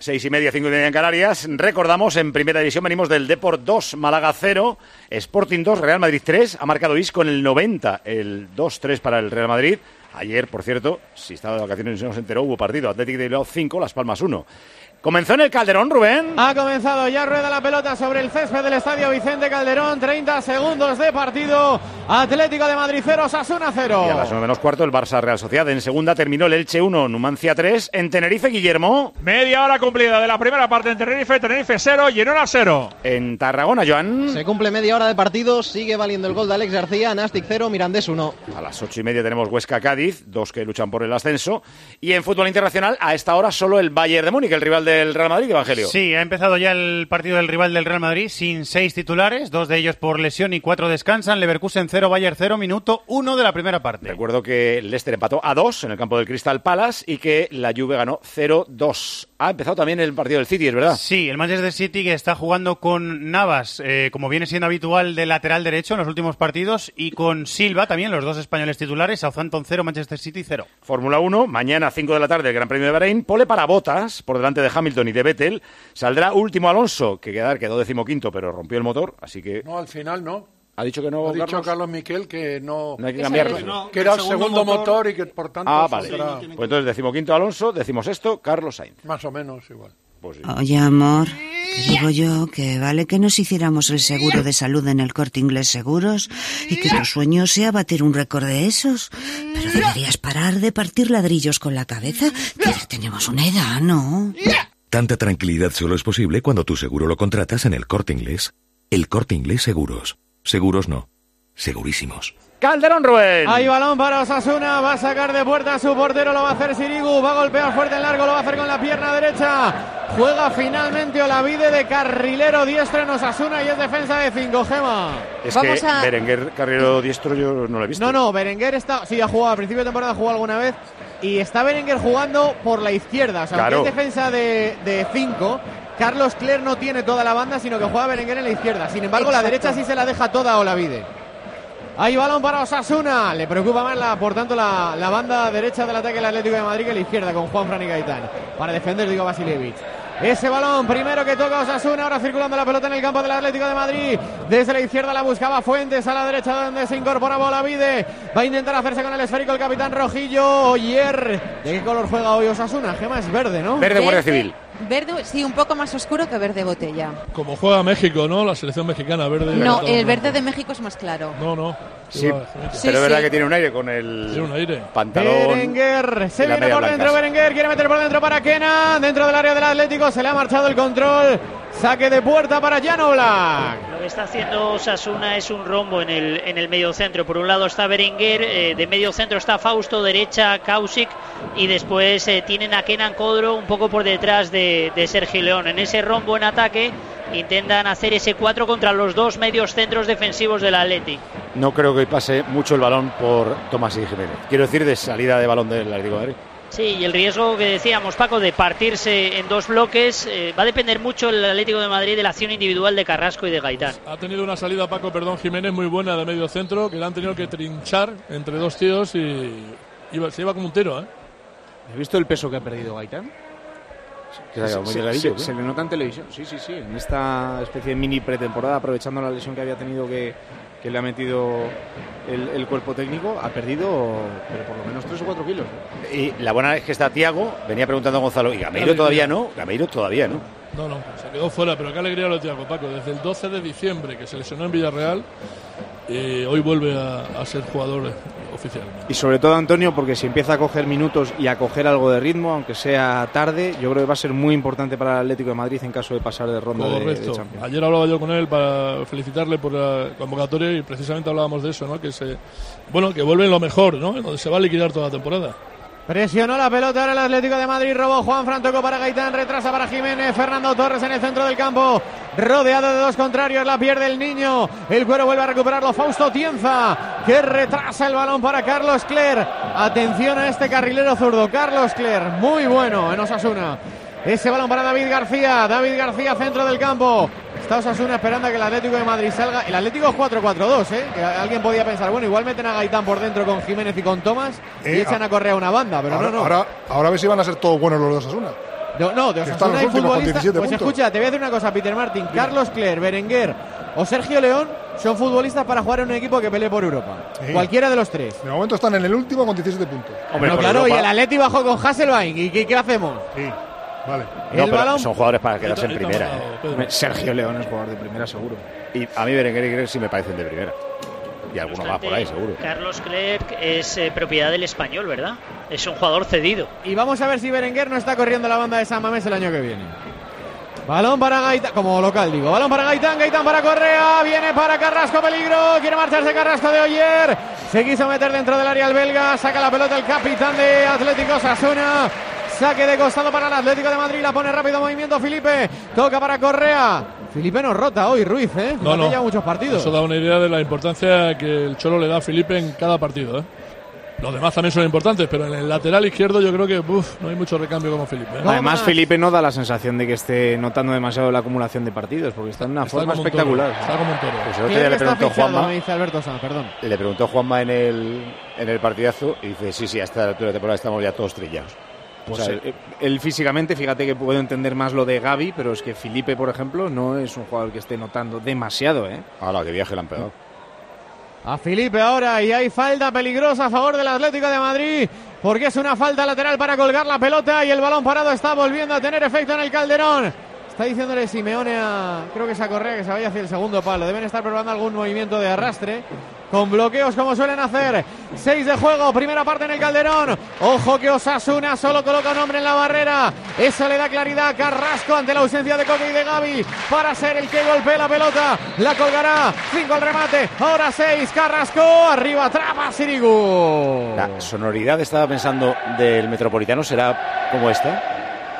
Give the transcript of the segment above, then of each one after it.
6:30, 5:30 en Canarias. Recordamos, en Primera División venimos del Depor 2, Málaga 0, Sporting 2, Real Madrid 3. Ha marcado Isco en el 90, el 2-3 para el Real Madrid. Ayer, por cierto, si estaba de vacaciones y no se enteró, hubo partido. Atlético de Bilbao 5, Las Palmas 1. ¿Comenzó en el Calderón, Rubén? Ha comenzado, ya rueda la pelota sobre el césped del Estadio Vicente Calderón. 30 segundos de partido. Atlético de Madrid 0, Osasuna 0. Y a las 9:15 el Barça Real Sociedad. En segunda terminó el Elche 1, Numancia 3. En Tenerife, Guillermo. Media hora cumplida de la primera parte en Tenerife 0, Girona 0. En Tarragona, Joan. Se cumple media hora de partido, sigue valiendo el gol de Alex García, Nastic 0, Mirandés 1. A las 8:30 tenemos Huesca-Cádiz, 2 que luchan por el ascenso. Y en fútbol internacional, a esta hora solo el Bayern de Múnich, el rival del Real Madrid, Evangelio. Sí, ha empezado ya el partido del rival del Real Madrid sin 6 titulares, 2 de ellos por lesión y 4 descansan. Leverkusen 0, Bayern 0, minuto 1 de la primera parte. Recuerdo que el Leicester empató a 2 en el campo del Crystal Palace y que la Juve ganó 0-2. Ha empezado también el partido del City, ¿es verdad? Sí, el Manchester City, que está jugando con Navas, como viene siendo habitual, de lateral derecho en los últimos partidos, y con Silva también, los dos españoles titulares. Southampton 0, Manchester City 0. Fórmula 1, mañana 5 de la tarde el Gran Premio de Bahrein. Pole para Bottas, por delante de Hamilton y de Vettel. Saldrá último Alonso, que quedó 15º, pero rompió el motor, así que... No, al final no. ¿Ha dicho que no, Ha dicho Carlos Miquel que no hay que cambiarlo? Que era el segundo motor y que por tanto... Vale. Pues entonces 15º Alonso, 16º Carlos Sainz. Más o menos igual. Pues sí. Oye, amor, que digo yo que vale que nos hiciéramos el seguro de salud en el Corte Inglés Seguros y que tu sueño sea batir un récord de esos. Pero deberías parar de partir ladrillos con la cabeza, que ya tenemos una edad, ¿no? Tanta tranquilidad solo es posible cuando tu seguro lo contratas en el Corte Inglés. El Corte Inglés Seguros. Seguros no. Segurísimos. Calderón, Rubén. Hay balón para Osasuna, va a sacar de puerta a su portero, lo va a hacer Sirigu, va a golpear fuerte en largo, lo va a hacer con la pierna derecha. Juega finalmente Olavide de carrilero diestro en Osasuna y es defensa de 5, Gema. Es que Berenguer, carrilero diestro, yo no lo he visto. No, Berenguer está, sí, ha jugado, a principio de temporada jugó alguna vez y está Berenguer jugando por la izquierda, o sea, claro. Aunque es defensa de 5. Carlos Cler no tiene toda la banda, sino que juega Berenguer en la izquierda. Sin embargo, la derecha sí se la deja toda a Olavide. Hay balón para Osasuna. Le preocupa más, por tanto, la banda derecha del ataque del Atlético de Madrid que la izquierda con Juanfran y Gaitán. Para defender, digo, Vasiljevic. Ese balón primero que toca Osasuna, ahora circulando la pelota en el campo del Atlético de Madrid. Desde la izquierda la buscaba Fuentes, a la derecha donde se incorpora Olavide. Va a intentar hacerse con el esférico el capitán Rojillo. Oyer. ¿De qué color juega hoy Osasuna? Gema, es verde, ¿no? Verde, Guardia Civil. Verde, sí, un poco más oscuro que verde botella. Como juega México, ¿no? La selección mexicana, verde. No, el verde de México es más claro. No. Sí, pero es verdad que tiene un aire con el pantalón. Berenguer, se viene por dentro, Berenguer quiere meter por dentro para Kenan, dentro del área del Atlético, se le ha marchado el control, saque de puerta para Jan Oblak. Lo que está haciendo Osasuna es un rombo en el medio centro. Por un lado está Berenguer, de medio centro está Fausto, derecha Kausic y después tienen a Kenan Kodro un poco por detrás de Sergio León. En ese rombo en ataque intentan hacer ese 4 contra los dos medios centros defensivos del Atleti. No creo que pase mucho el balón por Tomás y Jiménez. Quiero decir, de salida de balón del Atlético de Madrid. Sí, y el riesgo que decíamos, Paco, de partirse en dos bloques, va a depender mucho el Atlético de Madrid de la acción individual de Carrasco y de Gaitán. Ha tenido una salida, Jiménez muy buena de medio centro, que le han tenido que trinchar entre dos tíos y se iba como un tiro, ¿eh? ¿Has visto el peso que ha perdido Gaitán? Se le nota en televisión, sí, en esta especie de mini pretemporada, aprovechando la lesión que había tenido que le ha metido el cuerpo técnico, ha perdido pero por lo menos 3 o 4 kilos. Y la buena es que está Thiago, venía preguntando a Gonzalo, ¿y Gameiro todavía no? Gameiro todavía no. No, se quedó fuera, pero qué alegría lo de Thiago, Paco. Desde el 12 de diciembre que se lesionó en Villarreal, hoy vuelve a ser jugador oficial. Y sobre todo, Antonio, porque si empieza a coger minutos y a coger algo de ritmo, aunque sea tarde, yo creo que va a ser muy importante para el Atlético de Madrid en caso de pasar de ronda de Champions. Ayer hablaba yo con él para felicitarle por la convocatoria y precisamente hablábamos de eso, ¿no? Que vuelve en lo mejor, ¿no? Donde se va a liquidar toda la temporada. Presionó la pelota ahora el Atlético de Madrid, robó Juanfran, tocó para Gaitán, retrasa para Jiménez, Fernando Torres en el centro del campo, rodeado de dos contrarios, la pierde el niño, el Cuero vuelve a recuperarlo, Fausto Tienza, que retrasa el balón para Carlos Cler. Atención a este carrilero zurdo, Carlos Cler, muy bueno en Osasuna. Ese balón para David García, centro del campo. Está Osasuna esperando a que el Atlético de Madrid salga. El Atlético es 4-4-2, que alguien podía pensar, bueno, igual meten a Gaitán por dentro con Jiménez y con Tomás y echan a Correa una banda, pero no. Ahora a ver si van a ser todos buenos los de Osasuna. No, de Osasuna hay futbolistas. Pues escucha, te voy a decir una cosa, Peter Martin. Dime. Carlos Cler, Berenguer o Sergio León son futbolistas para jugar en un equipo que pelee por Europa. Sí. Cualquiera de los tres. De momento están en el último con 17 puntos. Hombre, claro, Europa. Y el Atleti bajó con Hasselbaink. ¿Y qué hacemos? Sí, vale. El balón... Son jugadores para quedarse en primera. Sergio León es jugador de primera, seguro. Y a mí Berenguer y Cler sí me parecen de primera. Y alguno más por ahí, seguro. Carlos Clerc es propiedad del Español, ¿verdad? Es un jugador cedido. Y vamos a ver si Berenguer no está corriendo la banda de San Mamés el año que viene. Balón para Gaitán, como local digo. Balón para Gaitán para Correa. Viene para Carrasco, peligro. Quiere marcharse Carrasco de Oyer. Se quiso meter dentro del área el belga. Saca la pelota el capitán de Atlético Osasuna. Saque de costado para el Atlético de Madrid. La pone rápido movimiento Felipe. Toca para Correa. Felipe no rota hoy, Ruiz, ¿eh? No lleva muchos partidos. Eso da una idea de la importancia que el Cholo le da a Felipe en cada partido, ¿eh? Los demás también son importantes, pero en el lateral izquierdo yo creo que no hay mucho recambio como Felipe, ¿eh? Además, Felipe no da la sensación de que esté notando demasiado la acumulación de partidos, porque está en una forma espectacular. Está como un toro. Pues el otro día le preguntó Juanma, me dice Alberto Sanz, perdón. Le preguntó Juanma en el partidazo y dice, sí, a esta altura de temporada estamos ya todos trillados. Pues o sea, él físicamente, fíjate que puedo entender más lo de Gavi, pero es que Felipe, por ejemplo, no es un jugador que esté notando demasiado, ¿eh? Ahora, que viaje le han pegado. A Felipe ahora, y hay falta peligrosa a favor del Atlético de Madrid, porque es una falta lateral para colgar la pelota y el balón parado está volviendo a tener efecto en el Calderón. Está diciéndole Simeone creo que es a Correa, que se vaya hacia el segundo palo. Deben estar probando algún movimiento de arrastre, con bloqueos como suelen hacer. 6 de juego, primera parte en el Calderón. Ojo que Osasuna solo coloca un hombre en la barrera. Eso le da claridad a Carrasco ante la ausencia de Coque y de Gavi para ser el que golpee la pelota. La colgará, 5 al remate, ahora 6, Carrasco, arriba atrapa Sirigu. La sonoridad, estaba pensando, del Metropolitano será como esta.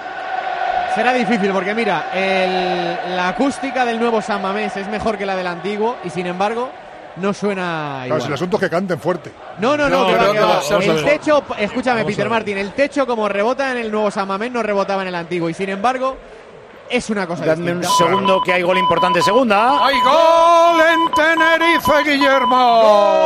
Será difícil porque mira, la acústica del nuevo San Mamés es mejor que la del antiguo y sin embargo no suena igual. Claro, si el asunto es que canten fuerte. No, el techo, escúchame Peter Martin, el techo como rebota en el nuevo San Mamés no rebotaba en el antiguo y sin embargo es una cosa Dadme distinta. un segundo que hay gol importante, segunda. ¡Hay gol en Tenerife, Guillermo!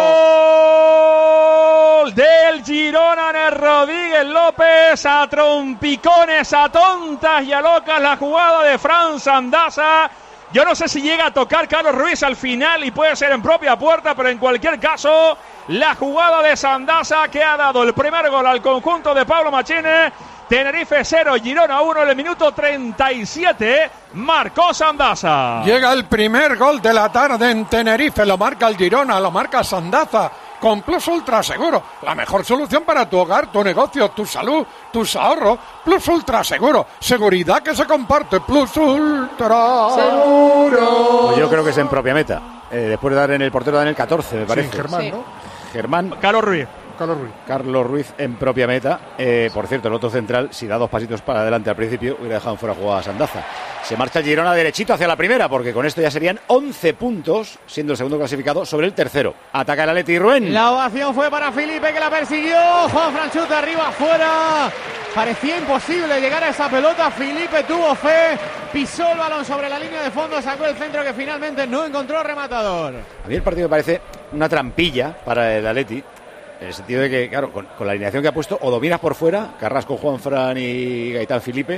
¡Gol del Girona en el Rodríguez López! A trompicones, a tontas y a locas la jugada de Fran Sandasa. Yo no sé si llega a tocar Carlos Ruiz al final y puede ser en propia puerta, pero en cualquier caso, la jugada de Sandasa que ha dado el primer gol al conjunto de Pablo Machine. Tenerife 0, Girona 1 en el minuto 37, marcó Sandasa. Llega el primer gol de la tarde en Tenerife, lo marca el Girona, lo marca Sandasa. Con Plus Ultra Seguro, la mejor solución para tu hogar, tu negocio, tu salud, tus ahorros. Plus Ultra Seguro, seguridad que se comparte. Plus Ultra Seguro. Pues yo creo que es en propia meta. Después de dar en el portero, dan el 14, me parece. Sí, Germán, ¿no? Germán. Carlos Ruiz en propia meta. Por cierto, el otro central, si da 2 pasitos para adelante al principio, hubiera dejado fuera jugada a Sandaza. Se marcha el Girona derechito hacia la primera, porque con esto ya serían 11 puntos, siendo el segundo clasificado sobre el tercero. Ataca el Atleti, Rubén. La ovación fue para Felipe, que la persiguió. Juan Franchuta arriba, afuera. Parecía imposible llegar a esa pelota. Felipe tuvo fe, pisó el balón sobre la línea de fondo, sacó el centro que finalmente no encontró rematador. A mí el partido me parece una trampilla para el Atleti. En el sentido de que, claro, con la alineación que ha puesto, o dominas por fuera, Carrasco, Juanfran y Gaitán Felipe,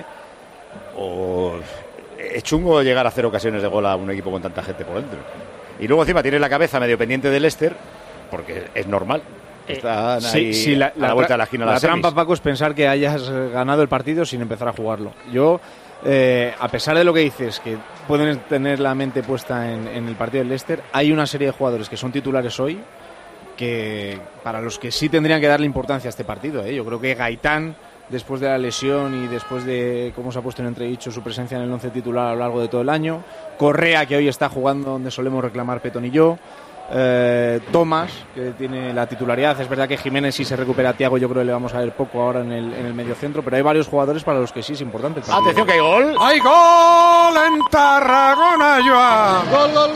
o es chungo llegar a 0 ocasiones de gol a un equipo con tanta gente por dentro. Y luego encima tienes la cabeza medio pendiente del Leicester, porque es normal. Están ahí a la vuelta de la esquina. La trampa, Paco, es pensar que hayas ganado el partido sin empezar a jugarlo. Yo, a pesar de lo que dices, que pueden tener la mente puesta en el partido del Leicester, hay una serie de jugadores que son titulares hoy, que para los que sí tendrían que darle importancia a este partido, ¿eh? Yo creo que Gaitán, después de la lesión y después de cómo se ha puesto en entredicho su presencia en el 11 titular a lo largo de todo el año, Correa, que hoy está jugando donde solemos reclamar Petón y yo, Tomás, que tiene la titularidad. Es verdad que Jiménez, si se recupera a Thiago, yo creo que le vamos a ver poco ahora en el mediocentro, pero hay varios jugadores para los que sí es importante el partido. Atención que hay gol. ¡Hay gol en Tarragona, Joan!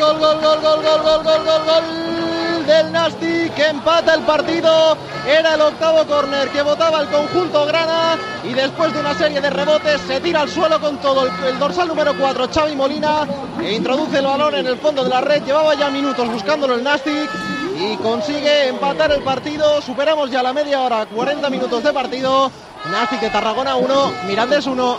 Gol del Nastic, que empata el partido. Era el octavo córner que botaba el conjunto grana y después de una serie de rebotes se tira al suelo con todo el dorsal número 4, Xavi Molina, e introduce el balón en el fondo de la red. Llevaba ya minutos buscándolo el Nastic y consigue empatar el partido. Superamos ya la media hora, 40 minutos de partido. Nastic de Tarragona 1, Mirandés 1.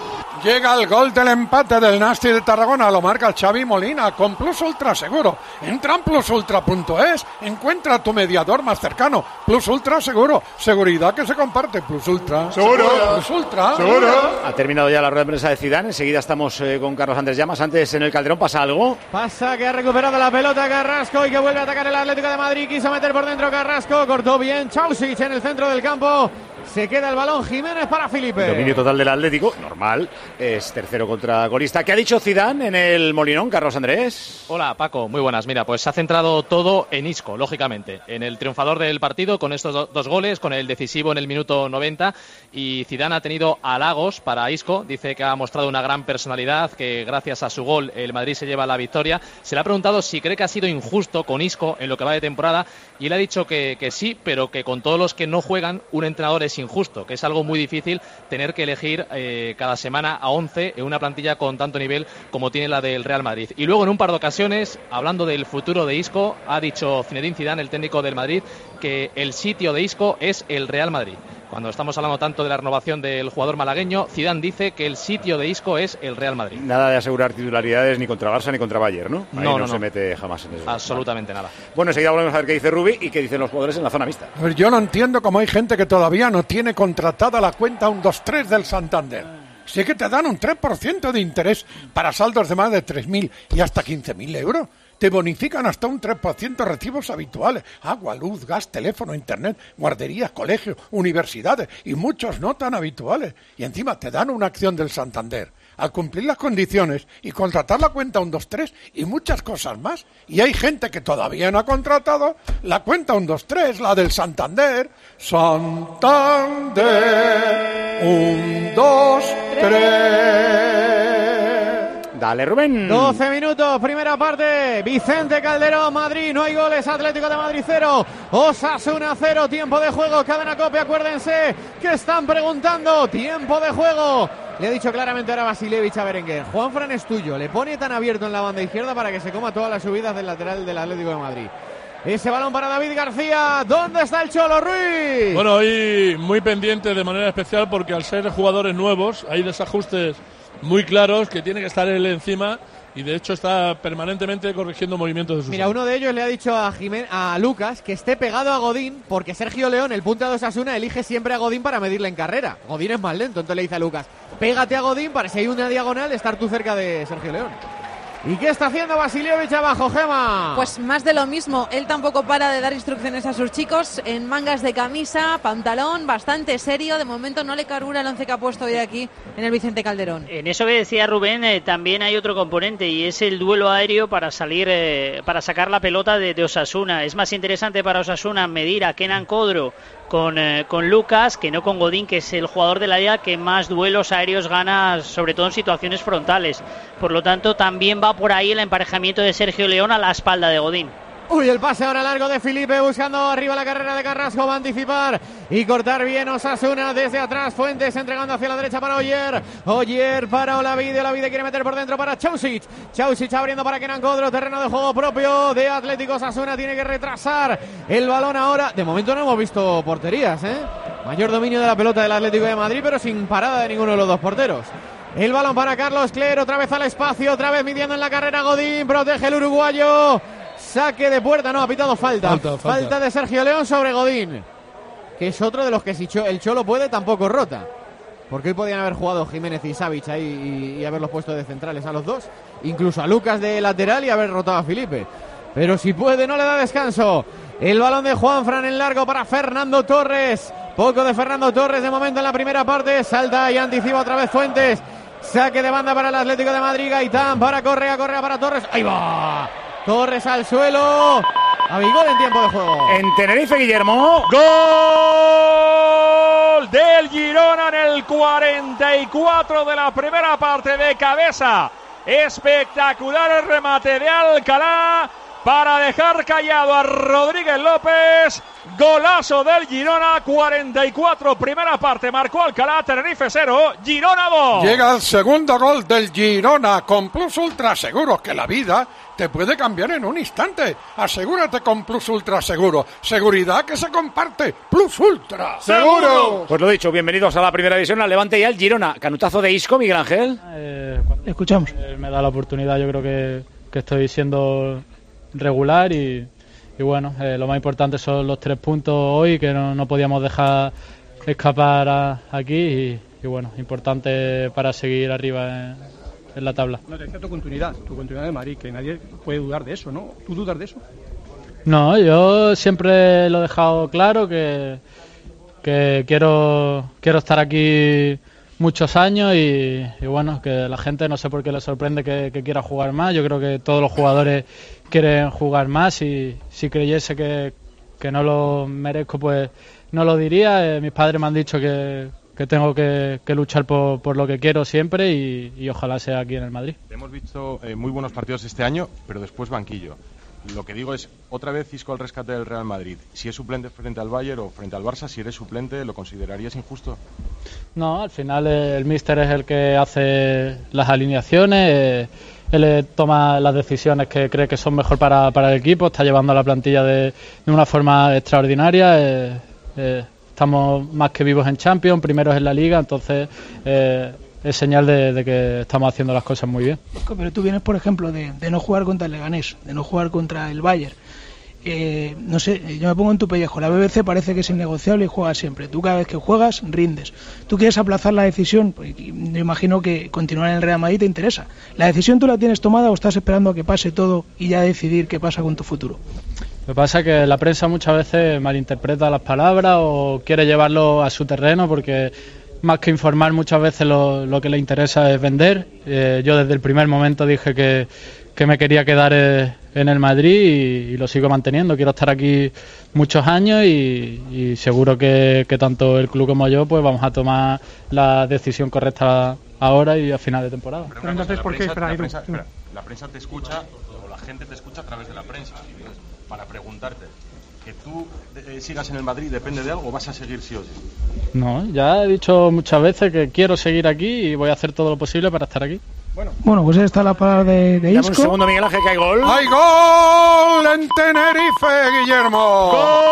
Llega el gol del empate del Nasti de Tarragona, lo marca Xavi Molina con Plus Ultra Seguro. Entra en plusultra.es, encuentra tu mediador más cercano. Plus Ultra Seguro, seguridad que se comparte. Plus Ultra. Seguro. Plus Ultra. Seguro. Ha terminado ya la rueda de prensa de Zidane. Enseguida estamos con Carlos Andrés Llamas. Antes en el Calderón pasa algo. Pasa que ha recuperado la pelota Carrasco y que vuelve a atacar el Atlético de Madrid. Quiso meter por dentro Carrasco, cortó bien Chausic en el centro del campo. Se queda el balón Jiménez para Felipe. Dominio total del Atlético, normal. Es tercero contra golista. ¿Qué ha dicho Zidane en el Molinón, Carlos Andrés? Hola Paco, muy buenas. Mira, pues se ha centrado todo en Isco, lógicamente. En el triunfador del partido con estos dos goles, con el decisivo en el minuto 90. Y Zidane ha tenido halagos para Isco. Dice que ha mostrado una gran personalidad, que gracias a su gol el Madrid se lleva la victoria. Se le ha preguntado si cree que ha sido injusto con Isco en lo que va de temporada. Y él ha dicho que sí, pero que con todos los que no juegan, un entrenador es injusto, que es algo muy difícil tener que elegir cada semana a 11 en una plantilla con tanto nivel como tiene la del Real Madrid. Y luego en un par de ocasiones, hablando del futuro de Isco, ha dicho Zinedine Zidane, el técnico del Madrid, que el sitio de Isco es el Real Madrid. Cuando estamos hablando tanto de la renovación del jugador malagueño, Zidane dice que el sitio de Isco es el Real Madrid. Nada de asegurar titularidades ni contra Barça ni contra Bayern, ¿no? Ahí no se mete jamás en eso. Absolutamente nada. Bueno, enseguida volvemos a ver qué dice Rubi y qué dicen los jugadores en la zona mixta. Pues yo no entiendo cómo hay gente que todavía no tiene contratada la cuenta 123 del Santander. Sí que te dan un 3% de interés para saldos de más de 3.000 y hasta 15.000 euros. Te bonifican hasta un 3% recibos habituales. Agua, luz, gas, teléfono, internet, guarderías, colegios, universidades y muchos no tan habituales. Y encima te dan una acción del Santander al cumplir las condiciones y contratar la cuenta 123 y muchas cosas más. Y hay gente que todavía no ha contratado la cuenta 123, la del Santander. Santander 123. Dale, Rubén. 12 minutos, primera parte. Vicente Calderón, Madrid, no hay goles. Atlético de Madrid 0, Osasuna 0. Tiempo de juego, cadena COPE. Acuérdense que están preguntando. Tiempo de juego. Le ha dicho claramente ahora Vasilevich a Berenguer: Juanfran es tuyo. Le pone tan abierto en la banda izquierda para que se coma todas las subidas del lateral del Atlético de Madrid. Ese balón para David García. ¿Dónde está el Cholo Ruiz? Bueno, hoy muy pendiente de manera especial porque al ser jugadores nuevos hay desajustes muy claros que tiene que estar él encima y de hecho está permanentemente corrigiendo movimientos de sus. Mira, uno de ellos le ha dicho a Lucas que esté pegado a Godín porque Sergio León, el punta de Osasuna, elige siempre a Godín para medirle en carrera. Godín es más lento, entonces le dice a Lucas: pégate a Godín para si hay una diagonal estar tú cerca de Sergio León. ¿Y qué está haciendo Vasilevich abajo, Gema? Pues más de lo mismo. Él tampoco para de dar instrucciones a sus chicos en mangas de camisa, pantalón, bastante serio. De momento no le carbura el 11 que ha puesto hoy aquí en el Vicente Calderón. En eso que decía Rubén, también hay otro componente y es el duelo aéreo para salir, para sacar la pelota de Osasuna. Es más interesante para Osasuna medir a Kenan Codro con Lucas que no con Godín, que es el jugador de la liga que más duelos aéreos gana, sobre todo en situaciones frontales. Por lo tanto, también va por ahí el emparejamiento de Sergio León a la espalda de Godín. Uy, el pase ahora largo de Felipe buscando arriba la carrera de Carrasco, va a anticipar y cortar bien Osasuna desde atrás. Fuentes entregando hacia la derecha para Oyer para Olavide. Olavide quiere meter por dentro para Chausic abriendo para Kenan Codro. Terreno de juego propio de Atlético. Osasuna tiene que retrasar el balón ahora. De momento no hemos visto porterías, Mayor dominio de la pelota del Atlético de Madrid, pero sin parada de ninguno de los dos porteros. El balón para Carlos Cler, otra vez al espacio, otra vez midiendo en la carrera Godín, protege el uruguayo. Saque de puerta, no, ha pitado falta de Sergio León sobre Godín, que es otro de los que si el Cholo puede tampoco rota, porque hoy podían haber jugado Jiménez y Savic ahí y haberlos puesto de centrales a los dos, incluso a Lucas de lateral y haber rotado a Felipe, pero si puede no le da descanso. El balón de Juanfran en largo para Fernando Torres, poco de Fernando Torres de momento en la primera parte, salta y anticipa otra vez Fuentes, saque de banda para el Atlético de Madrid. Gaitán para Correa para Torres, ahí va Torres al suelo. Abigol en tiempo de juego. En Tenerife, Guillermo. Gol del Girona en el 44 de la primera parte, de cabeza. Espectacular el remate de Alcalá. para dejar callado a Rodríguez López. Golazo del Girona, 44, primera parte, marcó Alcalá, Tenerife 0, Girona 2. Llega el segundo gol del Girona con Plus Ultra Seguros, que la vida te puede cambiar en un instante. Asegúrate con Plus Ultra Seguro. Seguridad que se comparte. Plus Ultra. ¡Seguro! Pues lo dicho, bienvenidos a la primera división, al Levante y al Girona. Canutazo de Isco, Miguel Ángel. Escuchamos. Me da la oportunidad, yo creo que estoy siendo regular y bueno, lo más importante son los 3 puntos hoy, que no podíamos dejar escapar aquí y bueno, importante para seguir arriba en la tabla. No, te decía tu continuidad de Madrid, que nadie puede dudar de eso, ¿no? ¿Tú dudas de eso? No, yo siempre lo he dejado claro que quiero estar aquí muchos años y bueno, que la gente no sé por qué le sorprende que quiera jugar más. Yo creo que todos los jugadores quieren jugar más y si creyese que no lo merezco, pues no lo diría. Mis padres me han dicho que tengo que luchar por lo que quiero siempre y ojalá sea aquí en el Madrid. Hemos visto muy buenos partidos este año, pero después banquillo. Lo que digo es, otra vez Isco al rescate del Real Madrid. Si es suplente frente al Bayern o frente al Barça, si eres suplente, ¿lo considerarías injusto? No, al final el míster es el que hace las alineaciones, él toma las decisiones que cree que son mejor para el equipo, está llevando a la plantilla de una forma extraordinaria. Estamos más que vivos en Champions, primeros en la Liga, entonces es señal de que estamos haciendo las cosas muy bien. Pero tú vienes, por ejemplo, de no jugar contra el Leganés, de no jugar contra el Bayern. No sé, yo me pongo en tu pellejo. La BBC parece que es innegociable y juega siempre. Tú cada vez que juegas, rindes. ¿Tú quieres aplazar la decisión? Pues me imagino que continuar en el Real Madrid te interesa. ¿La decisión tú la tienes tomada o estás esperando a que pase todo y ya decidir qué pasa con tu futuro? Lo que pasa es que la prensa muchas veces malinterpreta las palabras o quiere llevarlo a su terreno porque más que informar muchas veces lo que le interesa es vender. Yo desde el primer momento dije que me quería quedar en el Madrid y lo sigo manteniendo. Quiero estar aquí muchos años y seguro que tanto el club como yo pues vamos a tomar la decisión correcta ahora y a final de temporada. Pero entonces, ¿por qué? La prensa te escucha o la gente te escucha a través de la prensa para preguntarte. ¿Que tú sigas en el Madrid depende de algo o vas a seguir sí o sí? No, ya he dicho muchas veces que quiero seguir aquí y voy a hacer todo lo posible para estar aquí. Bueno, pues está la palabra de Isco. Un segundo, Miguel Ángel, que hay gol. ¡Hay gol en Tenerife, Guillermo!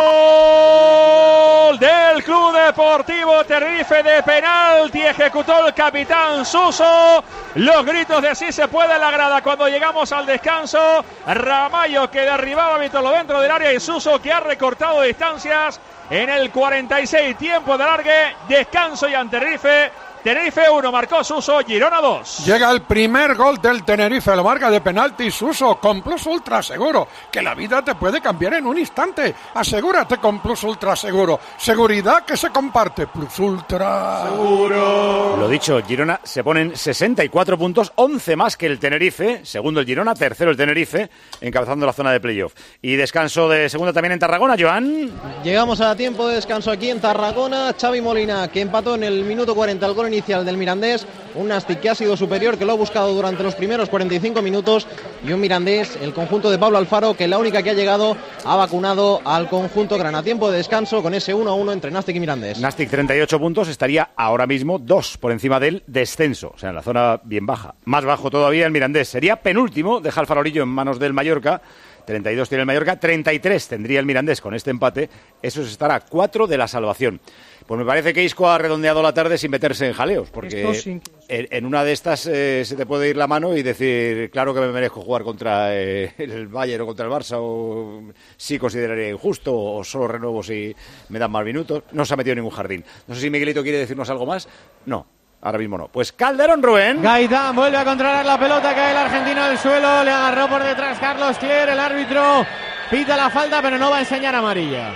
¡Gol del Club Deportivo Tenerife de penalti! Ejecutó el capitán Suso. Los gritos de sí se puede en la grada cuando llegamos al descanso. Ramallo que derribaba Vitolo dentro del área y Suso que ha recortado distancias en el 46, tiempo de alargue, descanso y ante Tenerife. Tenerife 1, marcó Suso, Girona 2. Llega el primer gol del Tenerife, lo marca de penalti Suso con Plus Ultra Seguro, que la vida te puede cambiar en un instante. Asegúrate con Plus Ultra Seguro. Seguridad que se comparte. Plus Ultra Seguro. Lo dicho, Girona se ponen 64 puntos, 11 más que el Tenerife, segundo el Girona, tercero el Tenerife, encabezando la zona de playoff. Y descanso de segunda también en Tarragona, Joan. Llegamos a tiempo de descanso aquí en Tarragona. Xavi Molina, que empató en el minuto 40 el gol inicial del Mirandés, un Nàstic que ha sido superior, que lo ha buscado durante los primeros 45 minutos, y un Mirandés, el conjunto de Pablo Alfaro, que la única que ha llegado ha vacunado al conjunto grana. Tiempo de descanso con ese 1-1 entre Nàstic y Mirandés. Nàstic 38 puntos, estaría ahora mismo 2 por encima del descenso, o sea, en la zona bien baja. Más bajo todavía el Mirandés, sería penúltimo, deja el Farorillo en manos del Mallorca. 32 tiene el Mallorca, 33 tendría el Mirandés con este empate, eso se estará a 4 de la salvación. Pues me parece que Isco ha redondeado la tarde sin meterse en jaleos, porque en una de estas se te puede ir la mano y decir, claro que me merezco jugar contra el Bayern o contra el Barça, o sí consideraría injusto, o solo renuevo si me dan más minutos. No se ha metido en ningún jardín. No sé si Miguelito quiere decirnos algo más. No. Ahora mismo no. Pues Calderón, Rubén. Gaitán vuelve a controlar la pelota, cae el argentino al suelo, le agarró por detrás Carlos Cler, el árbitro pita la falta, pero no va a enseñar amarilla.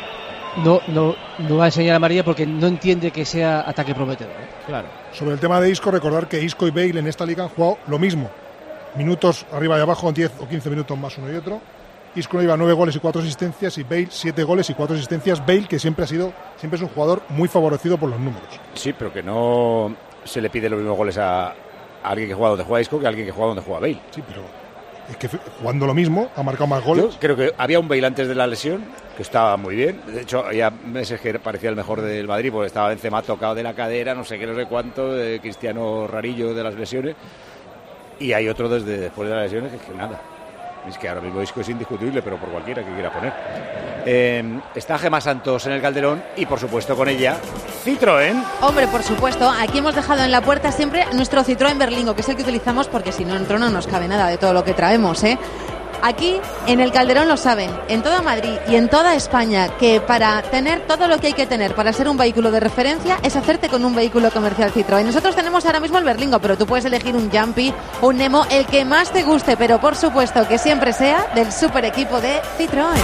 No va a enseñar amarilla porque no entiende que sea ataque prometedor. Claro. Sobre el tema de Isco, recordar que Isco y Bale en esta liga han jugado lo mismo. Minutos arriba y abajo, 10 o 15 minutos más uno y otro. Isco lleva 9 goles y 4 asistencias y Bale 7 goles y 4 asistencias. Bale, que siempre es un jugador muy favorecido por los números. Sí, pero que no se le pide los mismos goles a alguien que juega donde juega Isco que a alguien que juega donde juega Bale. Sí, pero Es que jugando lo mismo, ha marcado más goles. Yo creo que había un Bale antes de la lesión que estaba muy bien. De hecho, había meses que parecía el mejor del Madrid, porque estaba Benzema tocado de la cadera, no sé qué, no sé cuánto, Cristiano rarillo de las lesiones. Y hay otro desde después de las lesiones que nada. Es que ahora mismo Isco es indiscutible, pero por cualquiera que quiera poner. Está Gemma Santos en el Calderón y, por supuesto, con ella, Citroën. Hombre, por supuesto, aquí hemos dejado en la puerta siempre nuestro Citroën Berlingo, que es el que utilizamos porque si no dentro no nos cabe nada de todo lo que traemos, ¿eh? Aquí, en el Calderón lo saben, en toda Madrid y en toda España, que para tener todo lo que hay que tener para ser un vehículo de referencia es hacerte con un vehículo comercial Citroën. Nosotros tenemos ahora mismo el Berlingo, pero tú puedes elegir un Jumpy, un Nemo, el que más te guste, pero por supuesto que siempre sea del super equipo de Citroën.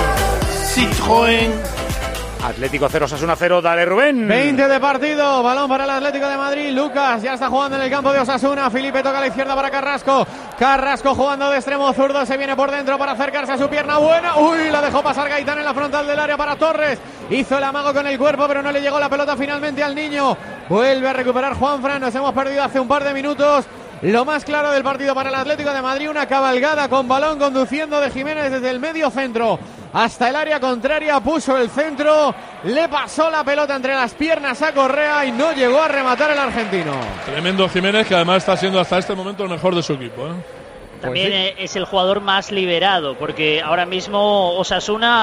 Citroën. Atlético 0, Osasuna 0, dale Rubén. 20 de partido, balón para el Atlético de Madrid. Lucas ya está jugando en el campo de Osasuna. Felipe toca a la izquierda para Carrasco. Carrasco jugando de extremo zurdo, se viene por dentro para acercarse a su pierna buena. Uy, la dejó pasar Gaitán en la frontal del área para Torres. Hizo el amago con el cuerpo, pero no le llegó la pelota finalmente al niño. Vuelve a recuperar Juanfran, nos hemos perdido hace un par de minutos. Lo más claro del partido para el Atlético de Madrid, una cabalgada con balón conduciendo de Jiménez desde el medio centro hasta el área contraria, puso el centro, le pasó la pelota entre las piernas a Correa y no llegó a rematar el argentino. Tremendo Jiménez, que además está siendo hasta este momento el mejor de su equipo, ¿eh? También es el jugador más liberado, porque ahora mismo Osasuna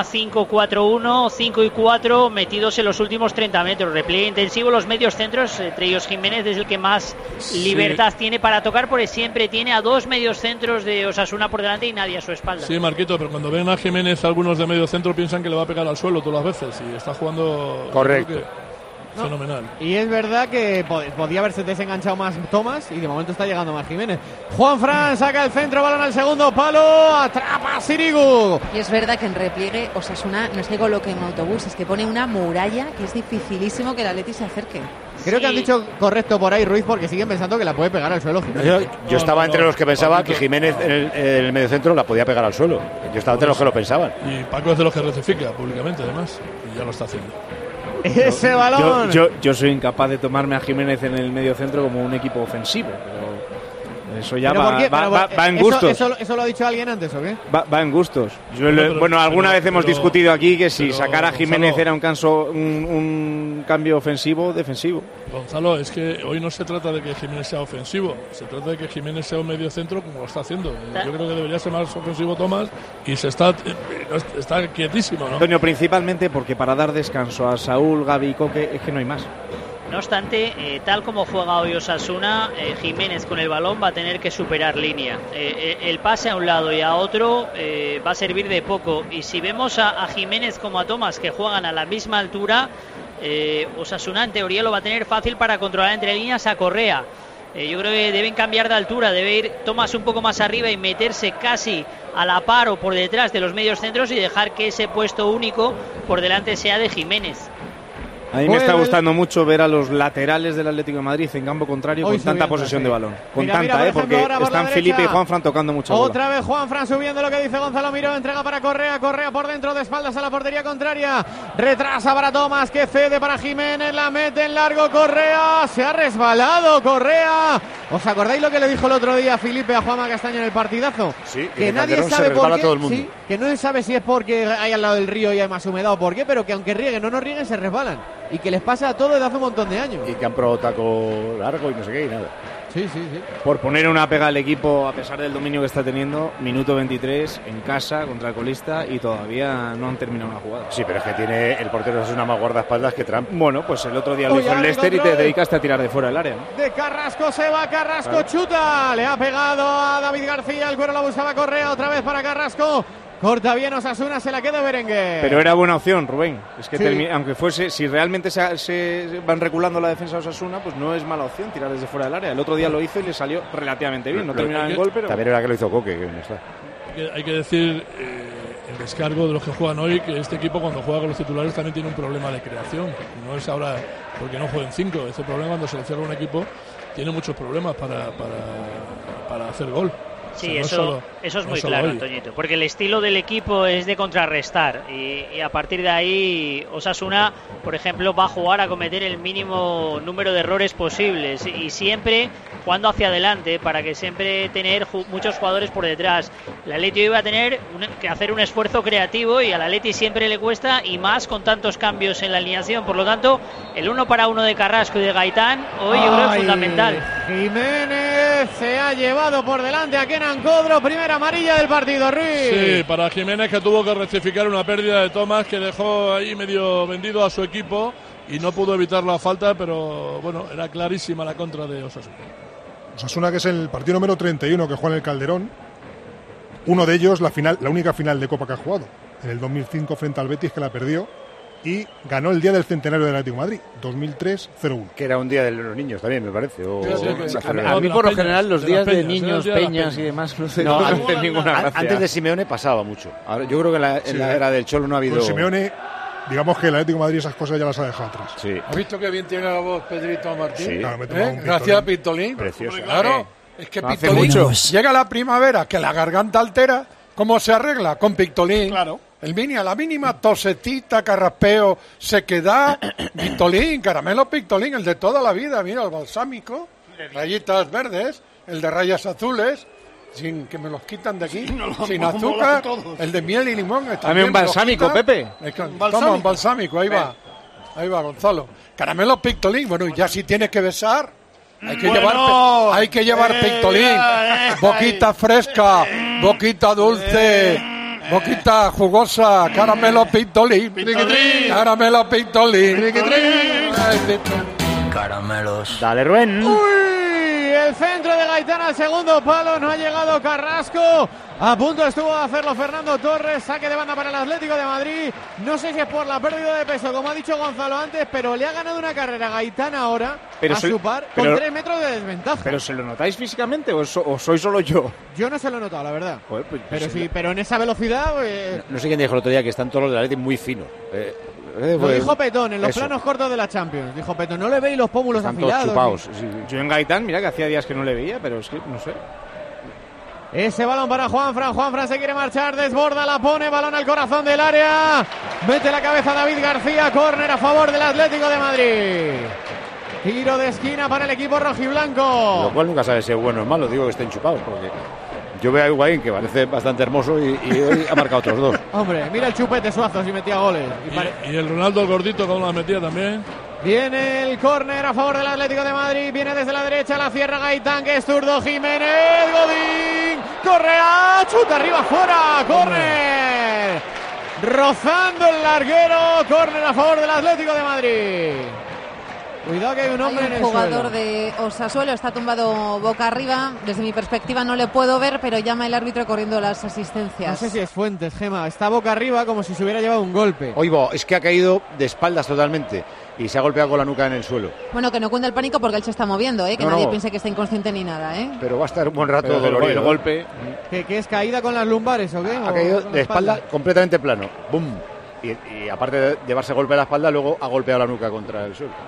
5-4-1, 5-4 metidos en los últimos 30 metros. Repliegue intensivo, los medios centros, entre ellos Jiménez es el que más libertad tiene para tocar, porque siempre tiene a dos medios centros de Osasuna por delante y nadie a su espalda. Sí, Marquito, pero cuando ven a Jiménez algunos de medio centro piensan que le va a pegar al suelo todas las veces y está jugando... Correcto. Fenomenal. Y es verdad que podía haberse desenganchado más Tomás y de momento está llegando más Jiménez. Juanfran saca el centro, balón al segundo palo, atrapa a Sirigu. Y es verdad que en repliegue Osasuna no es que coloque un autobús, es que pone una muralla que es dificilísimo que el Atleti se acerque. Creo que han dicho correcto por ahí Ruiz, porque siguen pensando que la puede pegar al suelo. Yo estaba entre los que pensaba que Jiménez en el medio centro la podía pegar al suelo. Yo estaba entre los que lo pensaban. Y Paco es de los que rectifica públicamente, además, y ya lo está haciendo. Ese balón. Yo soy incapaz de tomarme a Jiménez en el medio centro como un equipo ofensivo, pero eso ya va en gustos. ¿Eso lo ha dicho alguien antes o qué? Va en gustos. Alguna vez hemos discutido aquí que si sacar a Jiménez era un cambio ofensivo-defensivo. Gonzalo, es que hoy no se trata de que Jiménez sea ofensivo, se trata de que Jiménez sea un medio centro como lo está haciendo. Yo creo que debería ser más ofensivo Tomás y está quietísimo, ¿no? Antonio, principalmente porque para dar descanso a Saúl, Gavi y Coque es que no hay más. No obstante, tal como juega hoy Osasuna, Jiménez con el balón va a tener que superar línea. El pase a un lado y a otro va a servir de poco. Y si vemos a Jiménez como a Tomás, que juegan a la misma altura, Osasuna en teoría lo va a tener fácil para controlar entre líneas a Correa. Yo creo que deben cambiar de altura, debe ir Tomás un poco más arriba y meterse casi a la par o por detrás de los medios centros y dejar que ese puesto único por delante sea de Jiménez. A mí me está gustando mucho ver a los laterales del Atlético de Madrid en campo contrario con tanta posesión de balón. Con tanta, porque están Felipe y Juanfran tocando mucho. Otra vez Juanfran subiendo, lo que dice Gonzalo Miró, entrega para Correa, Correa por dentro de espaldas a la portería contraria. Retrasa para Tomás, que cede para Jiménez, la mete en largo Correa, se ha resbalado Correa. ¿Os acordáis lo que le dijo el otro día Felipe a Juanma Castaño en el partidazo? Sí, que nadie sabe por qué, todo el mundo. Sí, que no se sabe si es porque hay al lado del río y hay más humedad o por qué, pero que aunque rieguen o no rieguen se resbalan. Y que les pasa a todo desde hace un montón de años. Y que han probado taco largo y no sé qué y nada. Sí. Por poner una pega al equipo, a pesar del dominio que está teniendo, minuto 23 en casa contra el colista y todavía no han terminado una jugada. Sí, pero es que tiene el portero es una más guardaespaldas que Trump. Bueno, pues el otro día lo hizo el Leicester y te dedicaste a tirar de fuera del área, ¿no? De Carrasco se va, Carrasco chuta, le ha pegado a David García, el cuero la buscaba Correa, otra vez para Carrasco. Corta bien Osasuna, se la queda Berenguer. Pero era buena opción, Rubén. Es que aunque fuese, si realmente se van reculando la defensa de Osasuna, pues no es mala opción tirar desde fuera del área. El otro día lo hizo y le salió relativamente bien. No terminaba en gol, pero... También era que lo hizo Coque, que no está. Hay que decir, el descargo de los que juegan hoy, que este equipo cuando juega con los titulares también tiene un problema de creación. No es ahora porque no jueguen 5. Ese problema cuando se le cierra un equipo tiene muchos problemas para hacer gol. Sí, O sea, eso es no muy solo claro, hoy. Antoñito, porque el estilo del equipo es de contrarrestar y a partir de ahí Osasuna, por ejemplo, va a jugar a cometer el mínimo número de errores posibles y siempre jugando hacia adelante para que siempre tener muchos jugadores por detrás. El Atleti hoy va a tener que hacer un esfuerzo creativo y al Atleti siempre le cuesta y más con tantos cambios en la alineación, por lo tanto el 1 para 1 de Carrasco y de Gaitán hoy yo creo que es fundamental. Jiménez se ha llevado por delante a Kenan Codro, primera amarilla del partido, Ruiz. Sí, para Jiménez, que tuvo que rectificar una pérdida de Tomás que dejó ahí medio vendido a su equipo y no pudo evitar la falta, pero bueno, era clarísima la contra de Osasuna. Osasuna, que es el partido número 31 que juega en el Calderón. Uno de ellos, la única final de Copa que ha jugado. En el 2005 frente al Betis, que la perdió. Y ganó el día del centenario del Atlético de Madrid, 2003-01. Que era un día de los niños también, me parece. A mí, por lo general, los días de niños, peñas y demás, no hacen ninguna gracia. Antes de Simeone pasaba mucho. Ahora, yo creo que en la era del Cholo no ha habido... Con Simeone, digamos que el Atlético de Madrid esas cosas ya las ha dejado atrás. Sí. ¿Has visto qué bien tiene la voz Pedrito Martín? Sí. Claro, me tomaba un Gracias a Pistolín. Precioso. Claro, es que No hace Pistolín mucho. llega la primavera, que la garganta altera. ¿Cómo se arregla? Con Pictolín. Claro. A la mínima tosetita, carraspeo, sequedad, Pictolín, caramelo Pictolín, el de toda la vida. Mira, el balsámico, rayitas verdes, el de rayas azules, sin que me los quitan de aquí, sin azúcar, el de miel y limón. Dame un balsámico, Pepe. Toma un balsámico, ahí va. Ahí va, Gonzalo. Caramelo Pictolín, bueno, y ya si tienes que besar, hay que llevar Pictolín. Boquita fresca, boquita dulce, boquita jugosa, caramelo Pictolín. Caramelo Pictolín. Caramelos. Dale, Rubén. Uy, el centro de Gaitán al segundo palo, no ha llegado Carrasco. A punto estuvo de hacerlo Fernando Torres, saque de banda para el Atlético de Madrid. No sé si es por la pérdida de peso, como ha dicho Gonzalo antes, pero le ha ganado una carrera Gaitán ahora a su par con 3 metros de desventaja. ¿Pero se lo notáis físicamente o soy solo yo? Yo no se lo he notado, la verdad. Joder, pues, Pero sí, pero en esa velocidad... No sé quién dijo el otro día que están todos los del Atleti muy finos. Lo dijo Petón en los planos cortos de la Champions. Dijo Petón, no le veis los pómulos están todos afilados. chupados. Sí. Yo en Gaitán, mira que hacía días que no le veía, pero es que no sé. Ese balón para Juanfran se quiere marchar, desborda, la pone, balón al corazón del área, mete la cabeza David García, córner a favor del Atlético de Madrid. Tiro de esquina para el equipo rojiblanco. Lo cual nunca sabe si es bueno o es malo, digo que estén chupados, porque yo veo a Higuaín que parece bastante hermoso y hoy ha marcado otros dos. Hombre, mira el chupete Suazo si metía goles. Y el Ronaldo el gordito como la metía también. Viene el córner a favor del Atlético de Madrid. Viene desde la derecha, la cierra Gaitán, que es zurdo. Jiménez, Godín, Correa, chuta arriba, fuera, córner. Rozando el larguero, córner a favor del Atlético de Madrid. Cuidado que hay un hombre en el suelo. El jugador de Osasuna está tumbado boca arriba. Desde mi perspectiva no le puedo ver, pero llama el árbitro corriendo las asistencias. No sé si es Fuentes, Gema. Está boca arriba como si se hubiera llevado un golpe. Oigo, es que ha caído de espaldas totalmente y se ha golpeado con la nuca en el suelo. Bueno, que no cunda el pánico porque él se está moviendo, que No, nadie no. piense que está inconsciente ni nada, Pero va a estar un buen rato Pero dolorido. el golpe. ¿Qué es caída con las lumbares o qué? Ha ¿O caído con la de espalda completamente plano. ¡Bum! Y aparte de llevarse golpe a la espalda, luego ha golpeado la nuca contra el suelo.